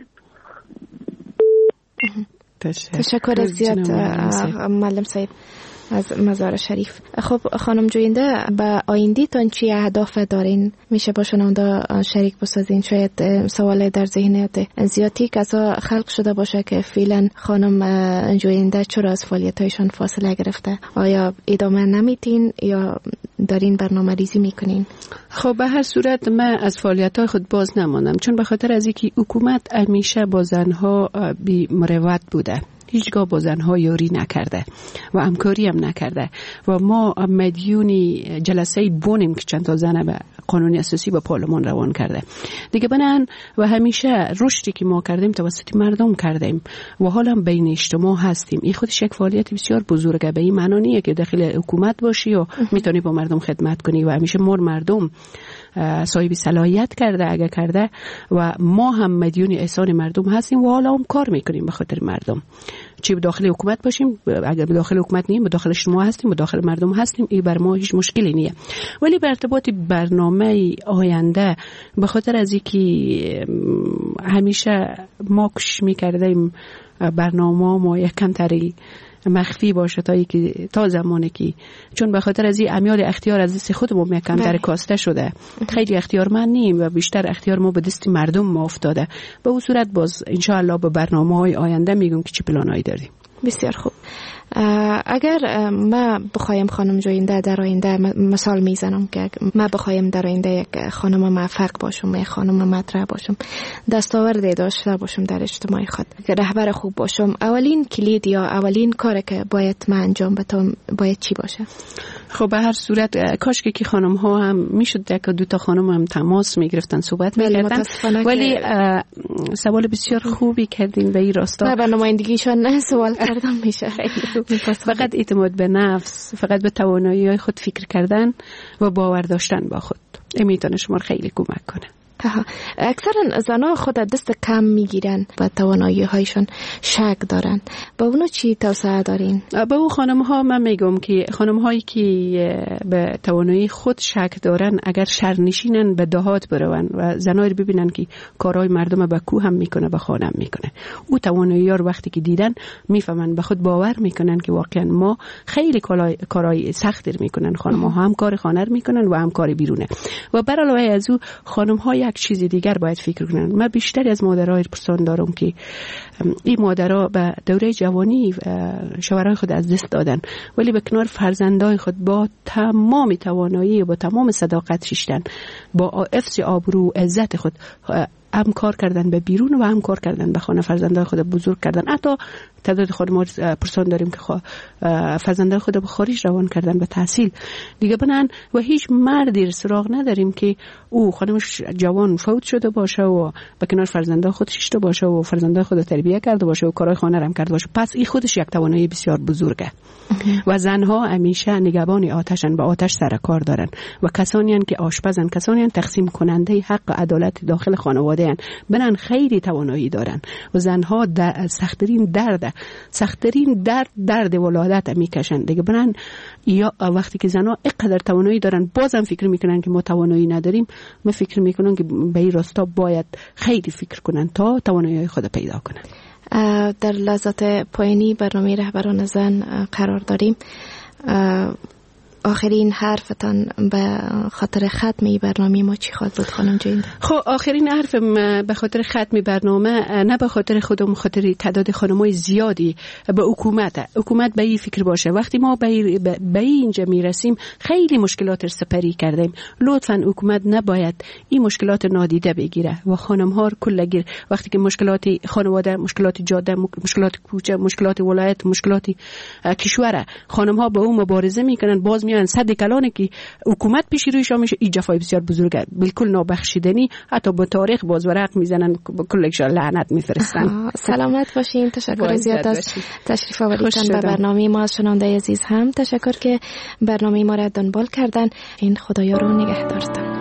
تشکر زیاد معلم صاحب از مزار شریف. خب خانم جوینده به آیندی تان چی اهداف دارین؟ میشه با شنونده شریک بسازین؟ شاید سوال در ذهنیت زیادی کسا خلق شده باشه که فعلا خانم جوینده چرا از فعالیتایشان فاصله گرفته؟ آیا ادامه نمیتین یا دارین برنامه ریزی میکنین؟ خب به هر صورت من از فعالیت‌های خود باز نماندم، چون به خاطر از اینکه حکومت همیشه با زنها بی مروت بوده، هیچگاه با زنها یاری نکرده و همکاری هم نکرده و ما مدیونی جلسه بونیم که چند تا زن به قانون اساسی به پارلمان روان کرده دیگه. بنان و همیشه رشدی که ما کردیم توسط مردم کردیم و حالا بین اجتماع هستیم. این خودش یک فعالیت بسیار بزرگه. به این معنی نیه که داخل حکومت باشی و میتونی با مردم خدمت کنی و همیشه مر مردم صاحب صلاحیت کرده اگه کرده و ما هم مدیون احسان مردم هستیم و حالا هم کار میکنیم به خاطر مردم. چی به داخل حکومت باشیم، اگر به داخل حکومت نیم، به داخل اجتماع هستیم، به داخل مردم هستیم، این بر ما هیچ مشکلی نیه. ولی به ارتباط برنامه آینده به خاطر از اینکه همیشه ما کش میکردیم برنامه ما یک کم تری مخفی باشه تا که تا زمانی که چون به خاطر از این امیال اختیار از دست خودمون یکم در کاسته شده، خیلی اختیار من نیم و بیشتر اختیار ما به دست مردم ما افتاده. به اون صورت باز ان شاء الله به برنامه‌های آینده میگم که چه پلانایی داریم. بسیار خوب. اگر ما بخوایم خانم جوینده در آینده، مثال میزنم که ما بخوایم در آینده یک خانم موفق باشم، یک خانم مطرح باشم، دستاوردی داشته باشم در اجتماع خود، رهبر خوب باشم، اولین کلید یا اولین کاری که باید من انجام بدم باید چی باشه؟ خب به هر صورت کاش که خانم ها هم میشد یک دو تا خانم هم تماس میگرفتن صحبت میکردن، ولی سوال بسیار خوبی کردین به این راستا. به نمایندگیشان نه سوال کردم میشه. فقط اعتماد به نفس، فقط به توانایی های خود فکر کردن و باور داشتن با خود، این میتونه شما خیلی کمک کنه. اکثرا زنها خود دست کم میگیرن و توانایی هایشون شک دارن، با اونو چی توصیه دارین؟ با اون خانم ها من میگم که خانم هایی که به توانایی خود شک دارن اگر شهرنشینن به دهات برون و زنایی ببینن که کارهای مردم به کو هم میکنه به خانه هم میکنه، او توانایی ها رو وقتی که دیدن میفهمن، به خود باور میکنن که واقعا ما خیلی کارهای سختی میکنن، خانم ها هم کار خانه میکنن و هم کار بیرونه. و بر علاوه از او خانم ها یک چیز دیگر باید فکر کنن. من بیشتر از مادرای پرسان دارم که این مادرها به دوره جوانی شوهرای خود از دست دادن، ولی به کنار فرزندای خود با تمام توانایی و با تمام صداقت شیشتن، با حفظ آبرو عزت خود هم کار کردن به بیرون و هم کار کردن به خانه، فرزندای خود بزرگ کردن. حتی تعداد خود ما پرسان داریم که فرزندای خود به خارج روان کردن به تحصیل دیگه بنن و هیچ مردی سراغ نداریم که او خانمش جوان فوت شده باشه و به کنار فرزندای خود شیشته باشه و فرزندای خود تربیت کرده باشه و کارهای خانه هم کرده باشه. پس این خودش یک توانایی بسیار بزرگه. و زنها همیشه نگهبان آتشن، به آتش سر کار دارن و کسانی هستند که آشپزن، کسانی هستند تقسیم کننده حق و عدالت داخل خانواده هستند، بنان خیلی توانایی دارن و زنها در سخت‌ترین درد سخت‌ترین درد درد ولادت میکشن دیگه. بنان یا وقتی که زنها اینقدر توانایی دارن بازم فکر میکنن که ما توانایی نداریم، من فکر میکنم که به این راستا باید خیلی فکر کنن تا توانایی خود پیدا کنن. در لحظات پایانی برنامه رهبران زن قرار داریم. آخرین حرفتان به خاطر ختم برنامه ما چی خواهد بود خانم جوینده؟ خب آخرین حرفم به خاطر ختم برنامه نه به خاطر خودم، خاطر تعداد خانمای زیادی به حکومت حکومت به این فکر باشه. وقتی ما به به اینجا میرسیم خیلی مشکلات رو سپری کردیم، لطفاً حکومت نباید این مشکلات نادیده بگیره و خانم ها کلگیر وقتی که مشکلات خانواده، مشکلات جاده، مشکلات کوچه، مشکلات ولایت، مشکلات کشور، خانم ها با اون مبارزه میکنن، باز میان صد کلانه که حکومت پیش رویشان میشه. این جفای بسیار بزرگه، بالکل نابخشیدنی، حتی با تاریخ باز ورق میزنن، کلش لعنت میفرستن. سلامت باشین. تشکر زیاد از تشریف آوریدن به برنامه ما. از شنونده عزیز هم تشکر که برنامه ما را دنبال کردن. این خدایا رو نگهدارتان.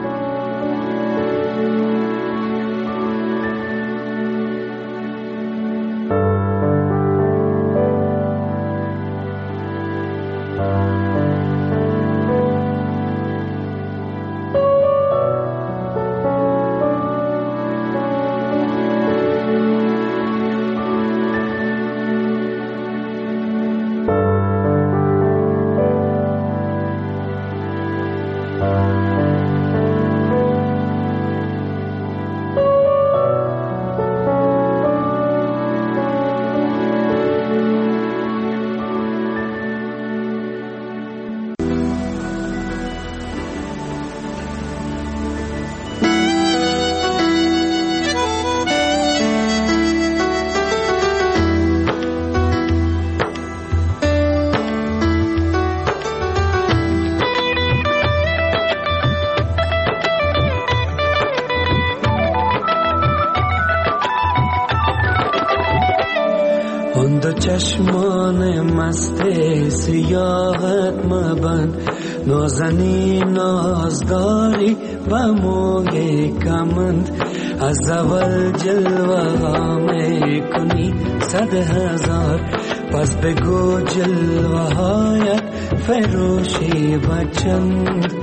چشمان مست سیاحت مبند، نازنی نازداری و موی کمند، از اول جلوه ها می کنی صد هزار، پس بگو جلوه هایت فروشی و چند.